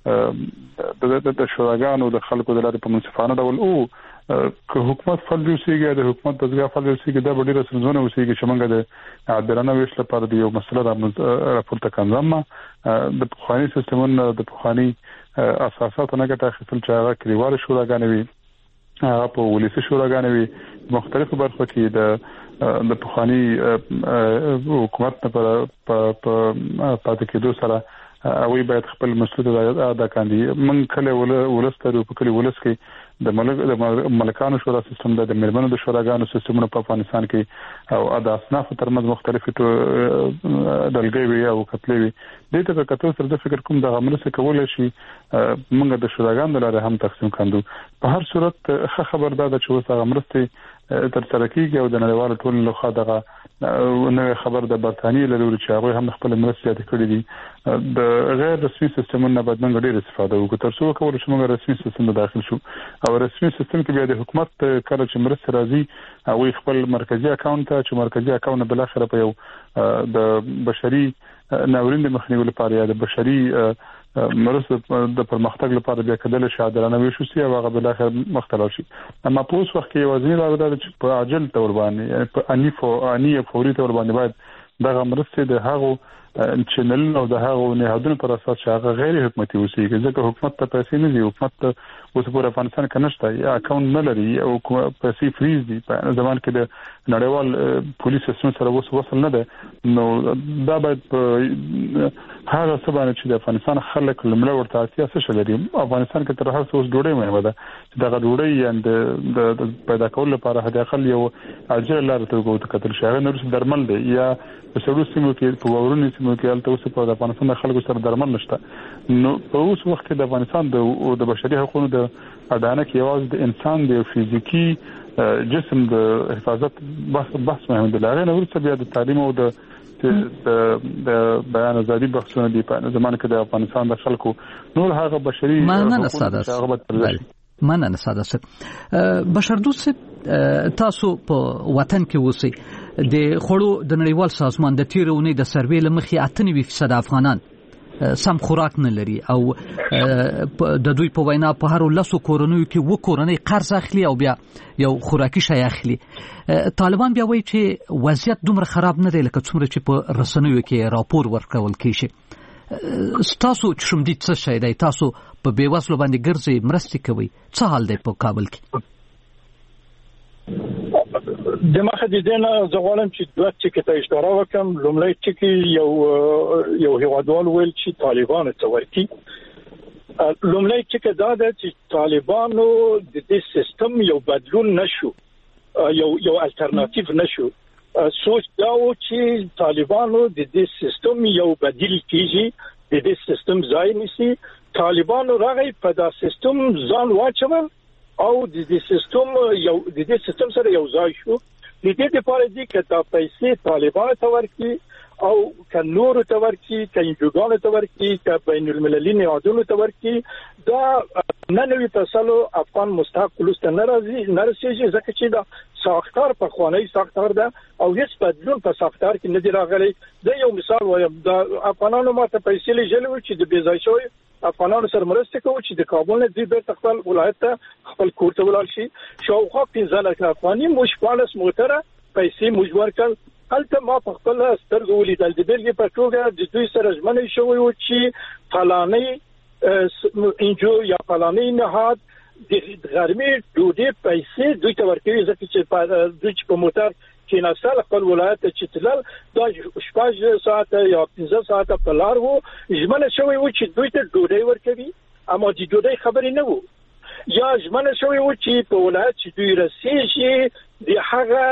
Speaker 6: د شوراګانو د خلکو د لارې په منصفانه ډول او که حکومت فعال اوسېږي د حکومت دغه فعال اوسېږي دا به ډېره ستونزمنه اوسېږي چې موږ د عادلانه ویش لپاره د یو مسله راپورته کړم. د پخواني سیستمونو د پخواني اساساتو نه ګټه اخیستل چې هغه کلیوال شوراګانې وي، هغه په ولسي شوراګانې وي، مختلفو برخو کې د د پخواني حکومت لپاره په پاتې کېدو سره اوی باید خپل مسؤلیت ادا کاندي. من کله ولسترو په کلی ولس کې د ملک د ملکانو شورا سیستم د میرمنو د شوراګانو سیستمونه په افغانستان کې او د اصناف ترمنځ مختلفې ډلګۍ وي او کتلې وي. دې ته کتو سره د فکر کوم د عمله کولای شي موږ د شوراګانو لپاره هم تقسیم کاندو. په هر صورت ښه خبردار ده چې اوس هغه مرستې تر سره کیږي او د نړیوالو ټولنې لخوا دغه نوې خبر د برتانیې لري چې هغه هم خپل مرستې زیاتې کړې دي. د غیر رسمي سیستمونو باید موږ ډېر استفاده وکړو تر څو وکولای شو موږ رسمي سیستم ته داخل شو او او رسمي سیستم کې بیا د حکومت کله چې مرسته راځي او خپل مرکزی اکاونټ ته چې مرکزی اکاونټ بل اخر په یو د بشري ناورین د مخنیوي لپاره یا د بشري مرسته د پرمختګ لپاره بیا کډل شادرانه وشو سی او هغه بل اخر مختلف شي اما په اوس وخت کې وزیر راغلی چې په عاجل تور باندې یعنی په اني فو اني فوري تور باندې باید دغه مرسته د هغه چینل او د هغه نهادونو پر اساس چې هغه غیر حکومتي اوسي ځکه حکومت ته پیسې نه دي حکومت ته اوس په افغانستان کې نشته یا اکاونټ نه لري او پیسې فریز دي په زمان کې د نړیوال پولیس سیستم سره اوس وصل نه ده نو دا باید هغه څه باندې چې د افغانستان خلک لمړی ورته اړتیا څه لري افغانستان کې تر هر څه اوس ډوډۍ مهمه ده چې دغه ډوډۍ یعنی د پیدا کول لپاره هدا خل یو اجر لاره ته کوته کتل شي هغه نور درمل دی یا په سړو سیمو کې په ورونی سیمو کې الته اوس په افغانستان خلکو سره درمل نشته نو په اوس وخت کې د افغانستان د بشري حقوقو د اډانه کې یوازې د انسان د فزیکی جسم د حفاظت بحث بحث مهم دی لاره نو ورته بیا د تعلیم او د د بیان ازادي بحثونه دي په زمانه کې د افغانستان د خلکو نور هغه بشري
Speaker 4: حقوق مننه ساده سره بشردوست تاسو په وطن کې اوسئ د خړو د نړیوال سازمان د تیرونې د سروې لمخې اته نوي فیصد افغانان سم خوراک نه لري او د دوی په وینا په هر لاسو کورونو کې و کورنۍ قرض اخلي او بیا یو خوراکي شی اخلي طالبان بیا وایي چې وضعیت دومره خراب نه دی لکه څومره چې په رسنیو کې راپور ورکول کیږي تاسو چې شوم دي څه شي دی تاسو په بیوزلو باندې ګرځي مرستې کوي څه حال دی په کابل کې
Speaker 9: دماغه د دې نه زغوالم چې دوه چې ته اشاره وکم لومړی چې یو یو هیوادوال ویل چې طالبان ته ورکی لومړی چې دا د چې طالبانو د دې سیستم یو بدلون نشو یو یو الټرناتیو نشو سوچ دا و چې طالبانو د دې سیستم یو بدیل کیږي د دې سیستم ځای نیسي طالبانو راغی په دا سیستم ځان واچول او د دې سیستم یو د دې سیستم سره یو ځای شو د دې لپاره دي چې دا پیسې طالبانو ته ورکړي او ک نور ته ورکړي ک انجوګانو ته ورکړي ک بین المللي نهادونو ته ورکړي دا نه نوي تاسو افغان مستحق کلوست ناراضي نارسيږي ځکه چې دا ساختار په خوانی ساختار ده او هیڅ بدلون په ساختار کې نه دی راغلی دا یو مثال وایم دا افغانانو ماته پیسې لږه چې د بیځای شوی افغانانو سره مرسته کوي چې د کابل نه دی بیرته خپل ولایت ته خپل کور ته ولاړ شي شاوخوا پنځه لک افغاني مشپالس موټره پیسې مجبور کړ هلته ما په خپل سترګو ولیدل د بیلګې په توګه د دوی سره ژمنې شوی و چې فلاني انجو یا فلاني نهاد د غرمې ډوډۍ پیسې دوی ته ورکوي ځکه چې دوی په موټر کې ناسل خپل ولایت چې تلل دا شپږ ساعت یا پنځه ساعت په لار وو ژمنه شوی و چې دوی ته ډوډۍ ورکوي اما د ډوډۍ خبرې نه وو یا ژمنه شوی و چې په ولایت چې دوی رسېږي د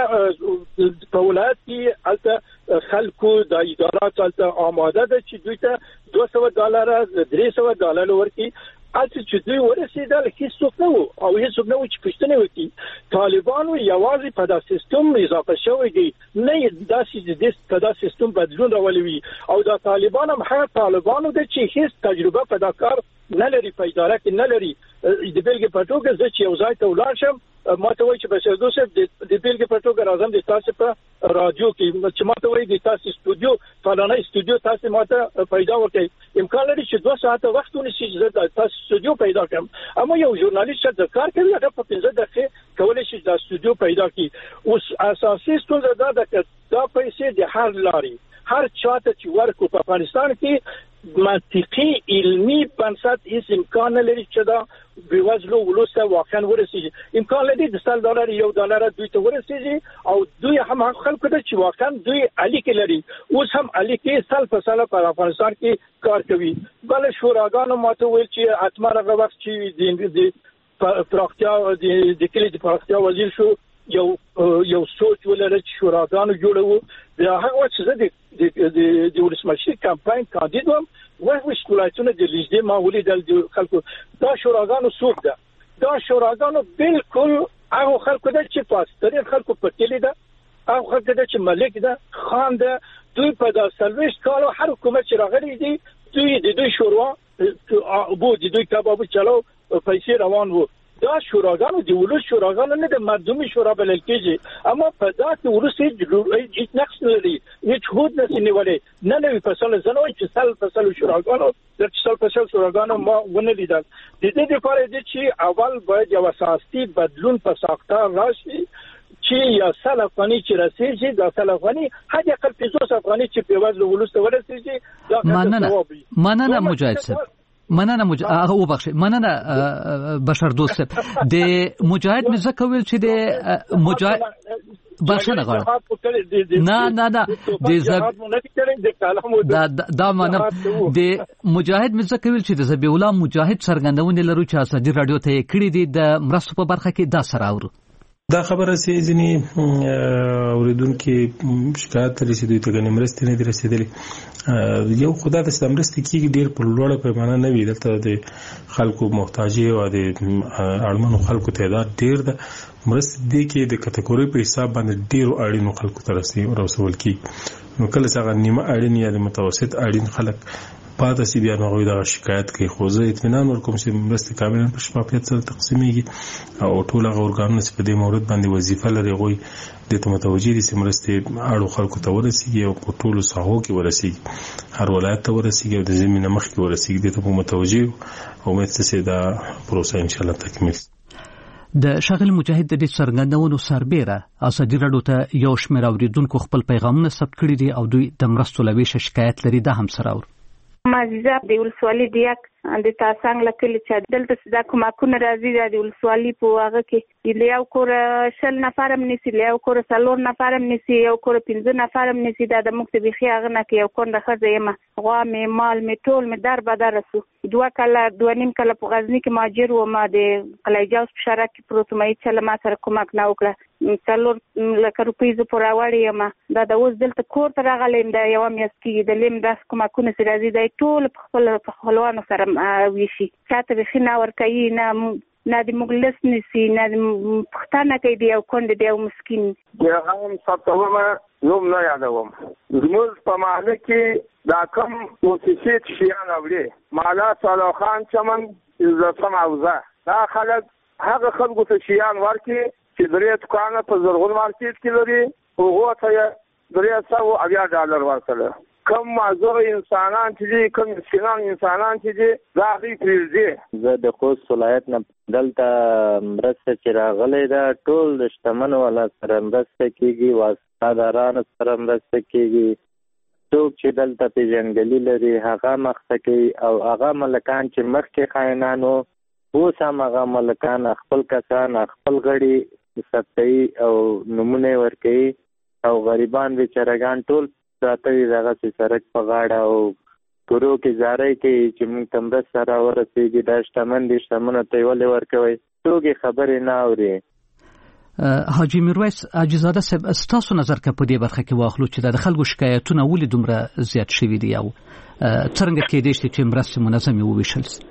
Speaker 9: هغه په ولایت کې البته خلکو د ادارات البته آماده ده چې دوی ته دوه سوه ډالر درې سوه ډالر ورکړي البته چې دوی ورسېدل هیڅوک نه وو او هیڅوک نه وو چې پوښتنه وکړي طالبانو یوازې په دا سیستم اضافه شوی دی نه داسې د دا سیستم بدلون راولوي او دا طالبان هم هغه طالبانو ده چې هیڅ تجربه په دا کار نه لري په اداره کې نه لري د بیلګې په توګه زه چې یو ځای ته ولاړ شم ما ته وایي چې بشردوست د بیلګې په توګه راځم د تاسو په رادیو کې چې ما ته وایي د تاسو استودیو فلانه استودیو تاسو ما ته پیدا وکړي امکان لري چې دوه ساعته وخت ونیسي چې د تاسو استودیو پیدا کړم اما یو ژورنالیست چې کار کوي هغه په پنځه دقیقې کولای شي د استودیو پیدا کړي اوس اساسي ستونزه دا ده چې دا پیسې د هر لاري هر چاته چې ورکو په افغانستان کې منطقي علمي بنسټ هیڅ امکان نه لري چې دا بېوزلو ولسته واقعا ورسېږي امکان لري د سل ډالر یو ډالر دوی ته ورسېږي او دوی هم هغه خلکو ته چې واقعا دوی اړیکې لري اوس هم اړیکې سل په سل په افغانستان کې کار کوي بل شوراګانو ماته ویل چې حتما هغه وخت چې د پراختیا د کلي د پراختیا وزیر شو یو یو سوچ ولري چې شوراګانو جوړو دا هغه وخت چې د د د ولسمشي کمپاین کاندید وم وای وش ولایتونه د لیدې ما ولیدل د خلکو دا شوراګانو څوک ده دا شوراګانو بالکل هغه خلکو ده چې پاستري خلکو په کلی ده هغه خلکو ده چې ملک ده خان ده دوی په دا سلويش کالو هر حکومت چې راغلي دي دوی د دوی شورا ابو د دوی کباب چلو پیسې روان وو دا شوراګانو د ولس شوراګانو نه د مردمي شورا بلل کېږي، اما په ذات ولس هیڅ نقص نه لري، هیڅ هود نه سنولې نه نوې فصل زنوي چې سل فصل شوراګانو د سل فصل شوراګانو ما ونه لیدل. د دې لپاره چې اول باید یو اساسي بدلون په ساختار راشي چې یا سل افغاني چې رسېږي دا سل افغاني حد اقل پنځوس افغاني چې په وزن ولس ته ورسېږي دا
Speaker 4: مننه مننه مجاهد صاحب مننه مجاهد او بخښه مننه بشر دوست د مجاهد مزه کول چې د مجاهد بخښنه غواړم نه نه نه د زب دا دا منم د مجاهد مزه کول چې د زبی الله مجاهد څرګندونه لرو چې اساسي رادیو ته کړی دي د مرستو په برخه کې دا سره اورو
Speaker 5: دا خبره سي ځنی اوریدونکو شکایت لري چې دوی ته غنی مرستې نه دي رسیدلې. یو خدای ته سمرستې کیږي ډیر په لوړه پیمانه نه وي، دلته د خلکو محتاجي او د اړمنو خلکو تعداد ډیر ده. مرستې دي کې د کټګوري په حساب باندې ډیر اړینو خلکو ته رسول کیږي، نو کله څنګه نیمه اړین یا د متوسط اړین خلک پاتې سي بیا نو دا شکایت کوي. خو زه اطمینان ورکوم چې مرستې کاملا په شفافیت سره تقسیمېږي او ټول هغه ارګانونه چې په دې مورد باندې وظیفه لري هغوی دې ته متوجه دي چې مرستې اړو خلکو ته ورسیږي او په ټولو ساحو کې ورسیږي، هر ولایت ته ورسیږي او د زمینه مخکې ورسیږي. دې ته په متوجه او امید چې دا پروسه ان شاء الله تکمیل.
Speaker 4: د شاغل مجاهد د څرګندونو سربېره اساسي رادیو ته یو شمېر اوریدونکو خپل پیغامونه ثبت کړي دي او دوی د مرستو لويشه شکایت لري. دا هم سره اورو.
Speaker 12: مازیزه د ولسوالۍ د یک د تاسنګ لکه چې دلته د کومکونه راځي د ولسوالۍ په هغه کې د یو کور شل نفر هم نسی، یو کور څلور نفر هم نسی، یو کور پنځه نفر هم نسی. دا د مکتب خي هغه نه کې یو کور د خزه یم غوا مې مال مې ټول مې در بدر رسو. دوه کله دوه نیم کله په غزنی کې ماجر و ما د قلایجاوس په شارع کې پروتمای چې لما سره کومک نه وکړه، څلور لکه روپۍ ز پر راوړی یم. دا د اوس دلته کور ته راغلم د یو میاس کې د لیم داس کومکونه سره راځي د ټول په خپل په خپلوانو سره ویشي. چاته به خنا ور کوي نه نه د مغلس نسی نه پښتانه کوي دی او کند دی او مسکین.
Speaker 13: یا هم ستومه نوم نه یادوم. زموږ په محله کې دا کوم موسیقي شیان اوري مالا صالح خان چمن عزت معوزه دا خلک هغه خلکو ته شیان ورکي چې درې دکانه په زرغون مارکیټ کې لري، هغه ته درې سوه اویا ډالر ورکړل. کم معذور انسانان چې دي کم مسکینان انسانان چې دي دا غي پریږدي.
Speaker 14: زه د خوست ولایت نه دلته مرسته چې راغلی ده ټول د شتمنو والا سره مرسته کیږي، واسطادارانو سره مرسته کیږي. څوک چې دلته پیژندګلي لري هغه مخته کوي او هغه ملکان چې مخکې خاینانو اوس هم هغه ملکان خپل کسان خپل غړي ثبتوي او نمونه ورکوي او غریبان بیچارهګان ټول ساتوي دغه سرک په غاړه او کورو کې زارۍ کوي چې موږ ته مرسته راورسېږي. دا شتمن دي شتمنو ته یې ولې ورکوئ؟ څوک یې خبرې نه اوري.
Speaker 4: حاجي میرویس حاجیزاده صاحب ستاسو نظر که په دې برخه کې واخلو چې د خلکو شکایتونه ولې دومره زیات شوي دي او څرنګه کېدای شي چې مرستې منظمې وویشل شي؟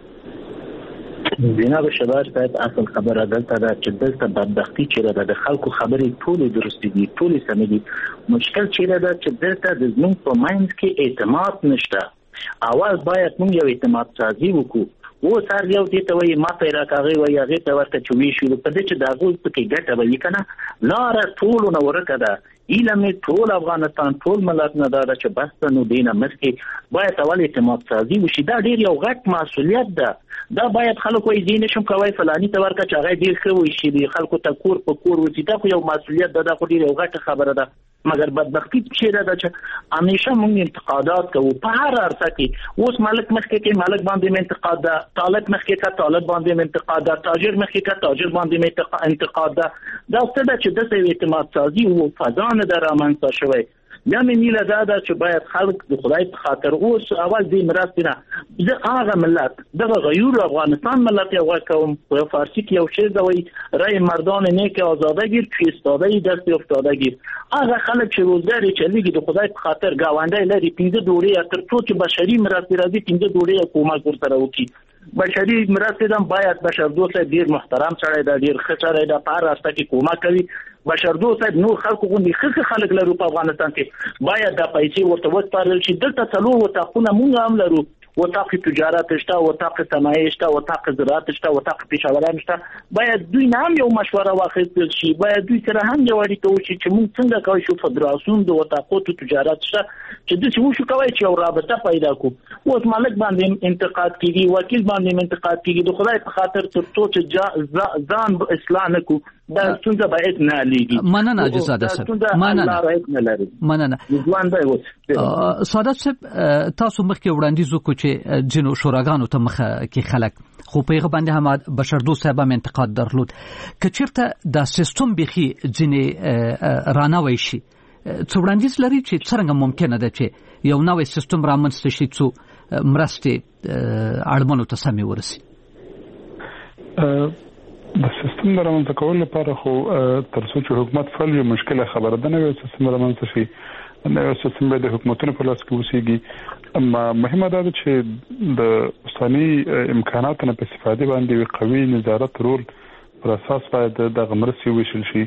Speaker 8: جناب شباش باید اصل خبره دلته ده چې دلته بدبختی چیرې ده، د خلکو خبرې ټولې درستې دي ټولې سمې دي. مشکل چیرې ده چې دلته د زموږ په منځ کې اعتماد نشته. اول باید موږ یو اعتماد سازي وکړو. اوس هر یو دې ته وایي ما ته یې راکاږئ وایي هغې ته ورته چې ویشو په دې چې د هغوی پکې ګټه به وي که نه لاره ټولو نه ورکه ده. علم ټول افغانستان ټول ملت نه دا چې بس نو دینه مخکې باید اول اعتماد سازي وشي. دا ډیر یو غټ مسؤلیت ده. دا باید خلکو یې ځینې شم کوي فلاني ته ورکه چې هغه ډیر ښه وشي دی خلکو ته کور په کور وځي. دا خو یو مسؤلیت ده، دا خو ډیر یو غټه خبره ده. مګر بدبختی چیرې ده چې همیشه موږ انتقادات کوو په هر عرصه کې. اوس مالک مخکې کې مالک باندې انتقاد ده، طالب مخکې کې طالب باندې انتقاد ده، تاجر مخکې کې تاجر باندې انتقاد ده. دا څه ده چې د اعتماد سازي او فضا نه ده رامنځته شوی. بیا مې نیله دا ده چې باید خلک د خدای په خاطر اوس اول دې مرستې نه زه هغه ملت دغه غیور افغانستان ملت یو غږ کوم په فارسي کې یو شعر ده وایي رای مردان نیک آزاده گیر چې ایستاده دست افتاده گیر. هغه خلک چې روزګار یې چلېږي د خدای په خاطر ګاونډی لري پنځه ډوډۍ تر څو چې بشري مرستې راځي پنځه ډوډۍ کومک ورسره وکړي. بشري مرستې هم باید بشردوست ډېر محترم سړی ده، ډېر ښه سړی ده، په هر راسته کې کومک کوي. بشردوست نور خلکو غوندې ښه ښه خلک لرو په افغانستان کې باید دا پیسې ورته وسپارل شي. دلته څلور وطاقونه موږ هم لرو، وثاق تجارت شته، وثاق صنایع شته، وثاق زراعت شته، وثاق پیشاوران شته. باید دوی نه هم یو مشوره واخیستل شي، باید دوی سره هم یو اړیکه وشي چې موږ څنګه کولی شو فدراسیون د وثاقو تجارت شته چې داسې وشو کوی چې یو رابطه پیدا کړو. اوس مالک باندې انتقاد کیږي، وکیل باندې انتقاد کیږي، د خدای په خاطر تر څو چې ځان اصلاح نه کړو دا ستونزه باید نه لیږي.
Speaker 4: مننه اجازه ده مننه مننه
Speaker 8: ځوان دی. اوس
Speaker 4: سعادت صاحب تاسو مخکې وړاندیز وکړو چې جنو شوراګانو ته مخه کې خلک خو په هغه باندې هم بشردوست صاحب هم انتقاد درلود که چیرته دا سیستم بخي ځینې رانوي شي څو وړاندیز لري چې څنګه ممکنه ده چې یو نوې سیستم رامنځته شي څو مرستې اړمنو ته سمې ورسي.
Speaker 6: د سیستم رامنځته کول لپاره خو تر څو چې حکومت فعال وي مشکله خبره ده. نه یو سیستم رامنځته شي، نه یو سیستم به د حکومتونو په لاس کې وسیږي. اما مهمه ده چې د اوسنی امکاناتو نه په استفاده باندې قوي نظارت رول پر اساس باید د غمرسي وشل شي.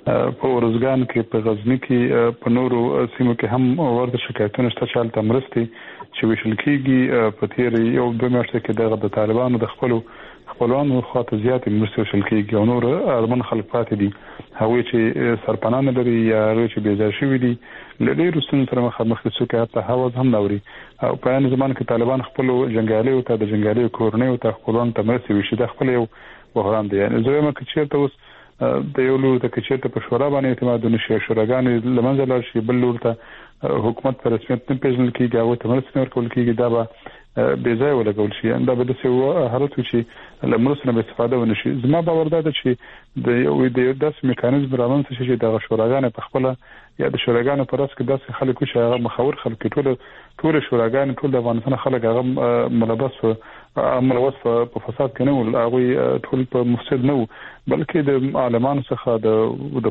Speaker 6: په ورزګان کې، په غزنی کې، په نورو سیمو کې هم ورته شکایتونه شته چې هلته مرستې چې وشل کېږي. په تیر یو دوه میاشتې کې د طالبانو د خپلو خپلوانو خواته زیاتې مرستې وشل کېږي او نور اړمن خلک پاتې دي، هغوی چې سرپناه نه لري یا هغوی چې بې ځایه شوي دي له ډېرو ستونزو سره مخامخ دي. څوک حتی حوض هم نه اوري. او په عین زمان کې طالبان خپلو جنګیالیو ته د جنګیالیو کورنیو ته خپلوانو ته مرستې ویشي. دا خپل یو بحران دی. یعنې زه وایم که چېرته اوس د یو لور ته که چېرته په شورا باندې اعتماد ونه شي، شوراګانې له منځه لاړ شي، بل لور ته حکومت په رسمیت نه پیژندل کېږي، هغوی ته مرستې نه ورکول کېږي، دا به بې ځایه ولګول شي. دا به داسې حالت وي چې له مرستو نه به استفاده ونه شي. زما باور دا ده چې د یو داسې میکانیزم رامنځته شي چې دغه شوراګانې په خپله یا د شوراګانو په راس کې داسې خلک وي چې هغه مخور خلک ټول ټول شوراګانې ټول د افغانستان خلک هغه ملبس ملوث په فساد کې نه ول، هغوی ټول په مفسد نه وو، بلکې د عالمانو څخه د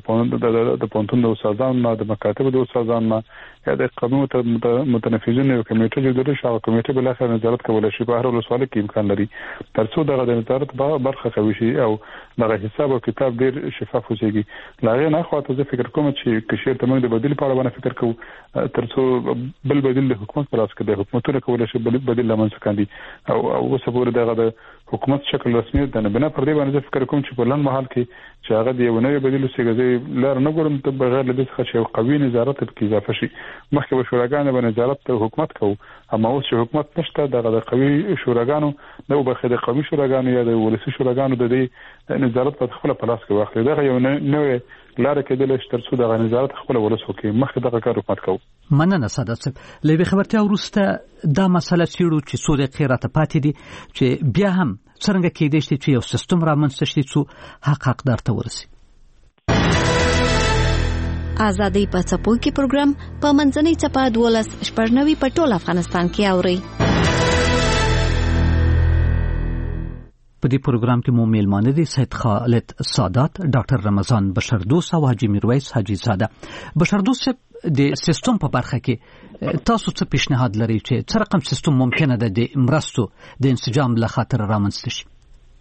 Speaker 6: د پوهنتون د استادانو نه، د مکاتبو د استادانو نه یا د قانون متنفذین یو کمیټه جوړه شي. هغه کمیټه بل اخر نظارت کولای شي. په هر ولسوالۍ کې امکان لري تر څو دغه د نظارت برخه کوي شي او دغه حساب او کتاب ډیر شفاف وي. لاغې نه خواته زه فکر کوم چې کشیر ته موږ د بدیل په اړه باندې فکر کوو تر څو بل بدیل د حکومت پر اساس کې د حکومتونو کولای شي بل بدیل لمنځه کاندي او او وسبور دغه د حکومت شکل رسمي ده. بنا پر دې باندې فکر کوم چې په لن محل کې چې هغه د یو نوې بدیل سیګزې لار نه ګورم ته بغیر له دې څخه چې قوي نظارت کې اضافه شي. مخکې به شوراګانې باندې نظارت ته حکومت کوو، اما اوس چې حکومت نشته دغه د قوي شوراګانو نو بخې د قومي شوراګانو یا د ولسي شوراګانو د دې نظارت په خپل پلاس کې واخلي. دغه یو نوې لار کېدل چې تر څو دغه نظارت خپل ولس وکړي. مخکې دغه کار حکومت کوو.
Speaker 4: مننه سعادت صاحب. لوي خبرتیا وروسته دا مسله چیرو چې څو دقیقې راته پاتې دي چې بیا هم څنګه کېدای شي چې یو سیستم رامنځته شي څو حق حقدار ته ورسي.
Speaker 3: آزادۍ په څپو کې پروګرام په منځنۍ چپه دولس شپږنوي په ټول افغانستان کې اوري.
Speaker 4: په دې پروګرام کې مو میلمانه دي سید خالد سادات، ډاکټر رمضان بشردوست او حاجی میرویس حاجی زاده. بشردوست د سیستم په برخه کې تاسو څه پیشنهاد لرئ چې څه رقم سیستم ممکنه ده د مرستو د انسجام له خاطر رامنځته شي؟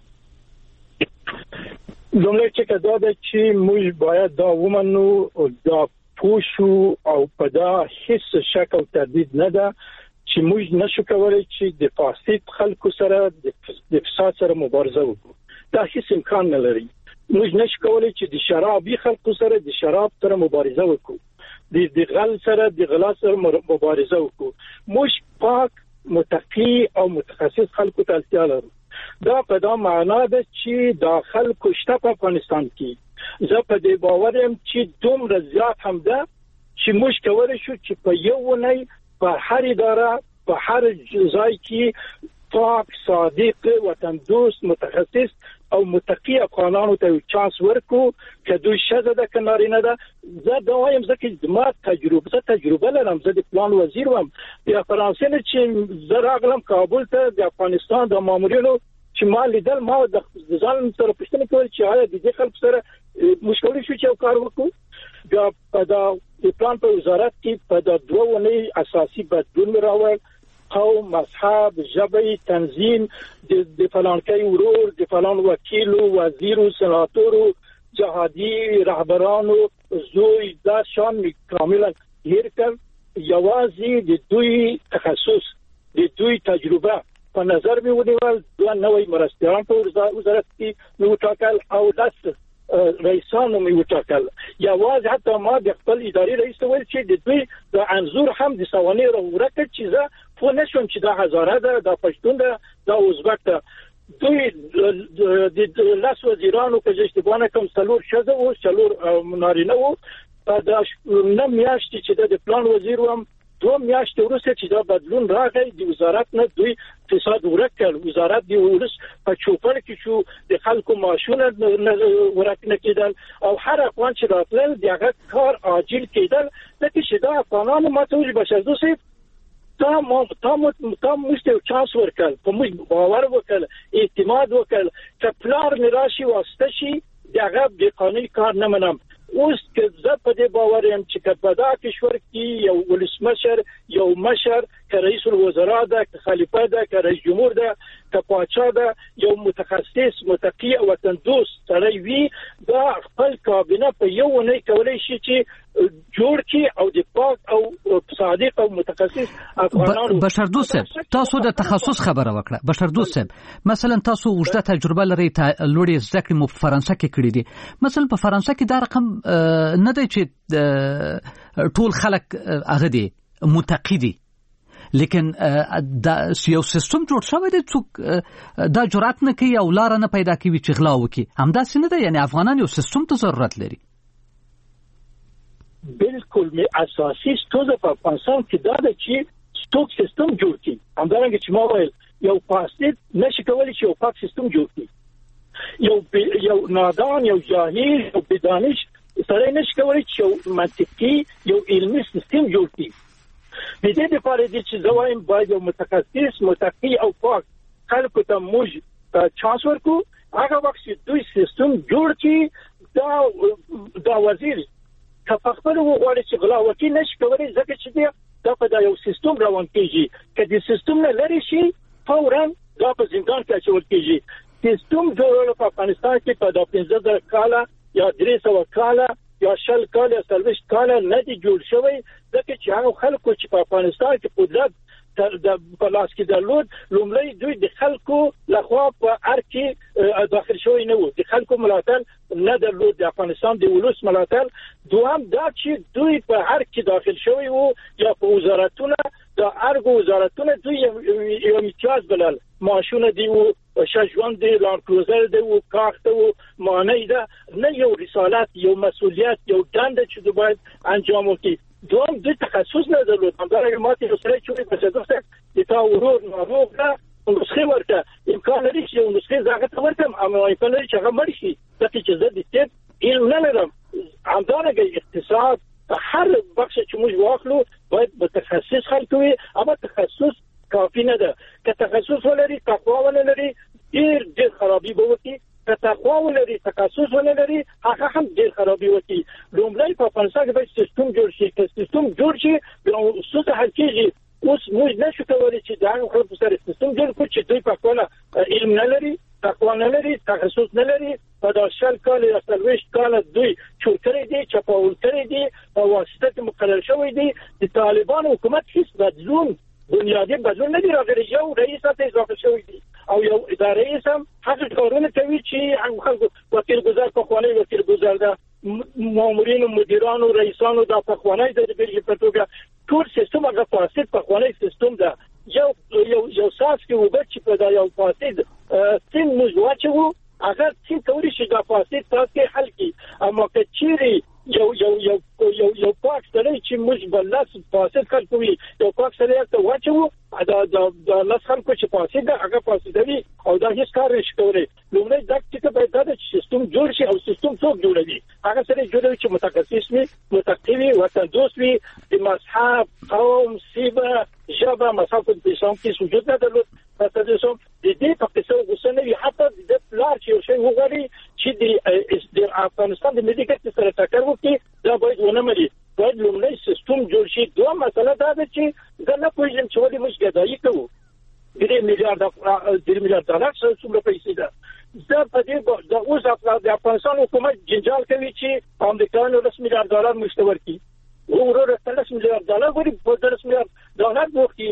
Speaker 9: لومړی چې دا ده چې موږ باید دا ومنو دا پوښو او په دا هیڅ شک او تردید نه ده چې موږ نشو کولای چې د فاسد خلکو سره د فساد سره مبارزه وکړو. دا هیڅ امکان نه لري. موږ نشو کولای چې د شرابي خلکو سره د شراب سره مبارزه وکړو، د د غل سره د غلا سره مبارزه وکړو. موږ پاک متقی او متخصص خلکو ته اړتیا لرو. دا په دا معنا ده چې داخل کوشته په افغانستان کې زه په دې باور یم چې دومره زیات هم ده چې موږ کولی شو چې په یو ونی په هر اداره په هر ځای کې پاک صادق وطن دوست متخصص او متقی افغانانو ته چانس ورکو که دوی شزه ده که نارینه ده. زه دا وایم ځکه زما تجربه زه تجربه لرم. زه د پلان وزیر وم. د فرانسې نه چې زه راغلم کابل ته د افغانستان د مامورینو چې ما لیدل ما د ځان سره پوښتنه کوله چې آیا د دې خلکو سره موږ کولی شو چې یو کار وکړو. بیا په دا د پلان په وزارت کې په دا دوه ونې اساسي بدلون راوړ. قوم، مذهب، ژبه، تنظیم، د فلانکي ورور، د فلان وکیلو، وزیرو، سناتورو، جهادي رهبرانو زوی دا شان کاملا هیر کړ. یوازې د دوی تخصص د دوی تجربه په نظر مې ونیول. دوه نوې مرستیان په وزارت کې مې وټاکل او داس رئیسانو مې وټاکل. یوازې حتی ما د خپل اداري رئیس ویل چې د دوی د انزور هم د سواني ورکه چې زه خو نشم چې دا هزاره ده دا پښتون ده دا ازبک ده. دوی د لاس وزیرانو په اشتباه نه کوم څلور ښځه او څلور نارینه وو. دا نه میاشتې چې د پلان وزیر وم دوه میاشتې وروسته چې دا بدلون راغی د وزارت نه دوی فساد ورک کړ. وزارت د ورس په چوپړ کې شو د خلکو معاشونه ورک نه کېدل او هر افغان چې راتلل دغه کار عاجل کېدل. لکه چې دا افغانانو ماته بشردو سي تا مو تا مو تا مشته چانس ورکړ په موږ باور وکړ اعتماد وکړ چې پلار میراشي واسطه شي دغه د قانوني کار نه منم. اوس که زه په دې باور یم چې کپدا کشور کې یو ولسمشر یو مشر که رئیس الوزرا ده که خلیفه ده که رئیس جمهور ده که پاچا ده یو متخصص متقی او وطن دوست سړی وي دا خپل کابینه په یو ونه کولای شي چې جوړ کړي او د پاک او صادق او متخصص افغانانو.
Speaker 4: بشردوست صاحب تاسو د تخصص خبره وکړه. بشردوست صاحب مثلا تاسو اوږده تجربه لرئ لوړې زده کړې مو په فرانسه کې کړې دي. مثلا په فرانسه کې دا رقم نه دی چې ټول خلک هغه دي متقی دي لیکن دا یو سیستم جوړ شوی دی څوک دا جرأت نه کوي او لار نه پیدا کوي چې غلا وکړي. همداسې نه ده یعنی افغانان یو سیستم ته ضرورت لري.
Speaker 9: بالکل می اساسي ستوزه په افغانستان کې دا ده چې څوک سیستم جوړ کړي. همدارنګه چې ما ویل یو فاسد نشي کولی چې یو پاک سیستم جوړ کړي. یو یو نادان یو جاهل یو بدانش سره نشي کولی چې یو منطقي یو علمي سیستم جوړ کړي. د دې لپاره چې زوایم باید یو متخصص متقی او پاک خلکو ته موږ چانس ورکو. هغه وخت چې دوی سیستم جوړ کړي دا دا وزیر که په خپل وغواړي چې غلا وکړي نشي کولی ځکه چې دا په دا یو سیستم روان کېږي. که د سیستم نه لرې شي فورا دا په زندان کې اچول کېږي. سیستم جوړول په افغانستان کې په دا پنځه زره کاله یا درې سوه کاله یا شل کاله یا څلوېښت کاله نه دی جوړ شوی ځکه چې هغه خلکو چې په افغانستان کې قدرت په لاس کې درلود لومړی دوی د خلکو لخوا په ارګ کې داخل شوی نه وو. د خلکو ملاتړ نه درلود د افغانستان د ولس ملاتړ. دوام دا چې دوی په ارګ کې داخل شوی وو یا په وزارتونه د ارګ وزارتونه دوی یو امتیاز بلل. معاشونه دی وو شژوند دی لان کروزر دی وو کاخت وو معنی ده نه یو رسالت یو مسئولیت یو دنده چې دوی باید انجام وکړي. دوم د تخصص نه درلود. همدارنګه ماته سره چې په صدقه د تا ورور ناروغ ده نسخه ورته امکان لري چې یو نسخه زاغه ته ورته اما امکان لري چې هغه مړ شي. ځکه چې زه د دې علم نه لرم. همدارنګه اقتصاد هر بخش چې موږ واخلو باید به تخصص خلک وي اما تخصص کافی نه ده. که تخصص ولري تقوا ولري ډیر ډیر خرابي به وکړي. که تقوا ولري تخصص ولري هغه هم ډیر خرابي وکړي. لومړی په افغانستان کې باید سیستم جوړ شي. که سیستم جوړ شي نو څه حل کېږي. اوس موږ نشو کولی چې دا خلکو سره سیستم جوړ کړو چې دوی په خپله علم نه لري تقوا نه لري تخصص نه لري. په دا شل کال یا څلوېښت کاله دوی چور کړی دي چپاول کړی دي په واسطه کې مقرر شوی دي. د طالبانو حکومت هیڅ بدلون بنیادی بدلون نه دی راغلی. یو رئیس ته اضافه شوی دی او یو اداره رئیس هم هغه کارونه کوي چې هغه خلکو وکیل گزار په خوانی وکیل گزار ده مامورین او مدیران او رئیسانو د په خوانی د بیرګ په توګه ټول سیستم هغه فاسد په خوانی سیستم ده. یو یو یو ساس کې وګت چې په دا یو فاسد سین موږ واچو هغه څنګه کولی شي دا فاسد تاسو حل کی. اما که چیرې یو یو یو یو یو پاک سره چې موږ بلس فاسد خلکو وي یو پاک سره ته واچو دا د لاس خلکو چې فاسد ده هغه فاسد وي او دا هیڅ کار نشي کولی. لومړی دا چې باید دا سیستم جوړ شي او سیستم څوک جوړوي هغه سره جوړوي چې متخصص وي متقی وي وطن دوست وي د مذهب قوم سیمه ژبه مسافت په اسلام کې وجود نه درلود. تاسو د دې په څیر غوښنه وي حتی د پلار چې یو شی وغواړي چې د افغانستان د ملي ګټې سره ټکر وکړي دا باید ونه مري. باید لومړی سیستم جوړ شي. دوه مسله دا ده چې زه نه پوهېږم چې ولې موږ ګدایي کوو. درې میلیارډ درې میلیارډ ډالر څومره پیسې ده. زه په دې د اوس د افغانستان حکومت جنجال کوي چې امریکایانو لس میلیارډ ډالر موږ ته ورکړي. ورور ته لس میلیارډ ډالر ورکړي په لس میلیارډ ډالر وکړي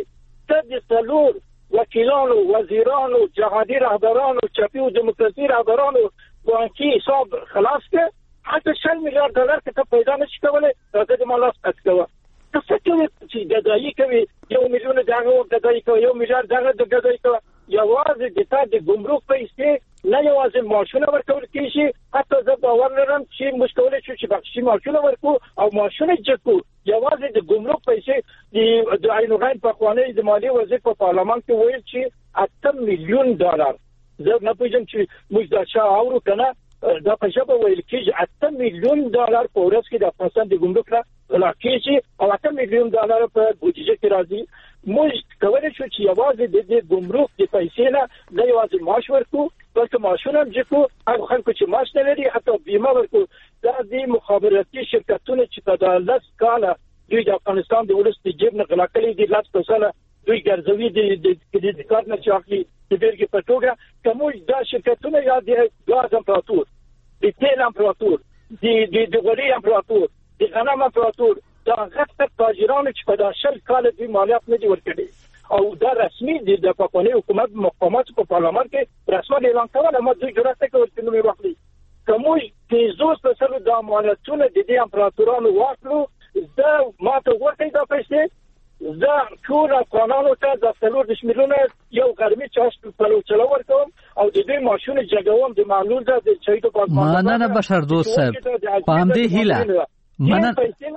Speaker 9: ته د څلور وکیلانو وزیرانو جهادي رهبرانو چپي او دیموکراسي رهبرانو بانکي حساب خلاص کړ حتی شل میلیارډ ډالر ته پیدا نشي کولای راځي د مالاس اټکوه څه کوي چې ګدایي کوي یو میلیون دغه ګدایي کوي یو میلیارډ دغه د ګدایي کوي یوازې د تا د ګمرک پیسې نه یوازې معاشونه ورکول کیږي حتی زه باور لرم چې موږ کولی شو چې بخشي معاشونه ورکو او معاشونه جګو یوازې د ګمرک پیسې د عینوغین پخوانی د مالیې وزیر په پارلمان کې ویل چې اته میلیون ډالر زه نه پوهیږم چې موږ دا چا اورو کنه دا په ژبه ویل کېږي اته میلیون ډالر په ورځ کې د افغانستان د ګمرک را غلا کېږي او اته میلیون ډالر په بودیجه کې راځي موږ کولی شو چې یوازې د دې ګمرک د پیسې نه نه یوازې معاش ورکو بلکې معاشونه هم جګو هغه خلکو چې معاش نه لري حتی بیمه ورکو دا د مخابراتي شرکتونه چې په دا لس کاله دوی د افغانستان د ولس د جیب نه غلا کړي دي لس کسانه دوی ګرځوي د کار نه چې اخلي د بیلګې په توګه که موږ دا شرکتونه یا د ګاز امپراتور د تیل امپراتور د غوړي امپراتور د غنم امپراتور دا غټ تاجرانو چې په دا شل کاله دوی مالیات نه دي ورکړي او دا رسمي د پاکستاني حکومت مقامات په پارلمان کې رسمي اعلان کول ما دوی جرأت کوي چې نو واخلي کوموي پنځوس پرسنټ د مالیاتونو د دې امپراتورانو واخلو دا ماته ورته دا پیسې دا ټول قانونو ته د څلور دشملونه یو ګرمي چاشت په چلو ورکوم او د دې ماشونه جګوم د معلول ده د چایتو په
Speaker 4: مننه بشر دوست صاحب پام دې هیله مننه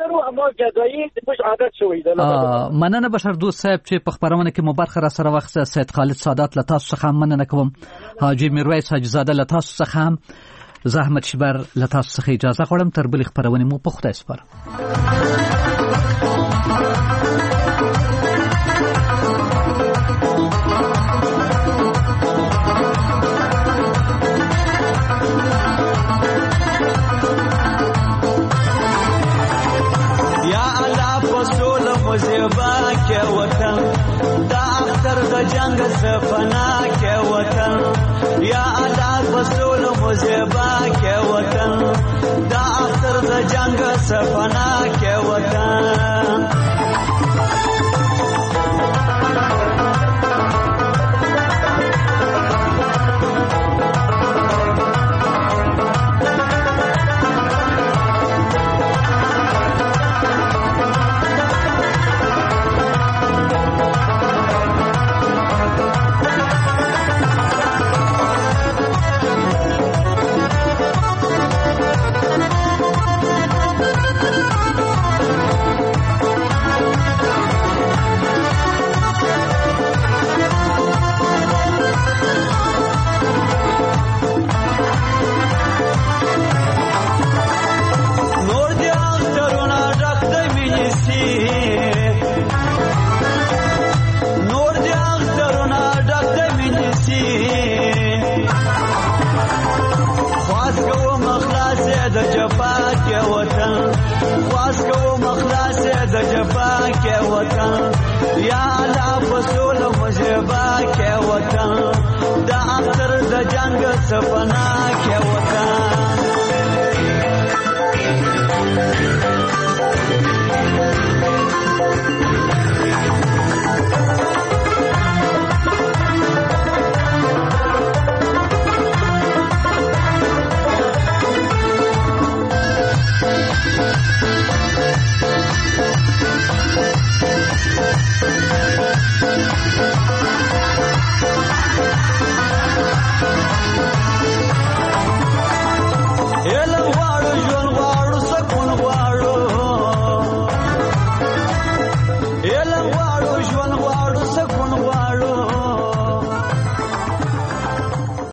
Speaker 4: مننه بشر دوست صاحب چې په خبرونه کې مبارخه را سره وخت سید خالد سادات له تاسو څخه مننه کوم حاجی میرویس حاجی زاده له تاسو څخه هم زحمت شبر له تاسو څخه اجازه غواړم تر بل خبرونه مو په خدای سپارم
Speaker 15: زیبا کې وطن دا اختر د جنگ سفنا کې وطن یا الله رسول مزیبا کې وطن دا اختر د جنگ سفنا کې وطن یا الله رسول مجبا کې وطن دا اختر د جنگ سپنا کې وطن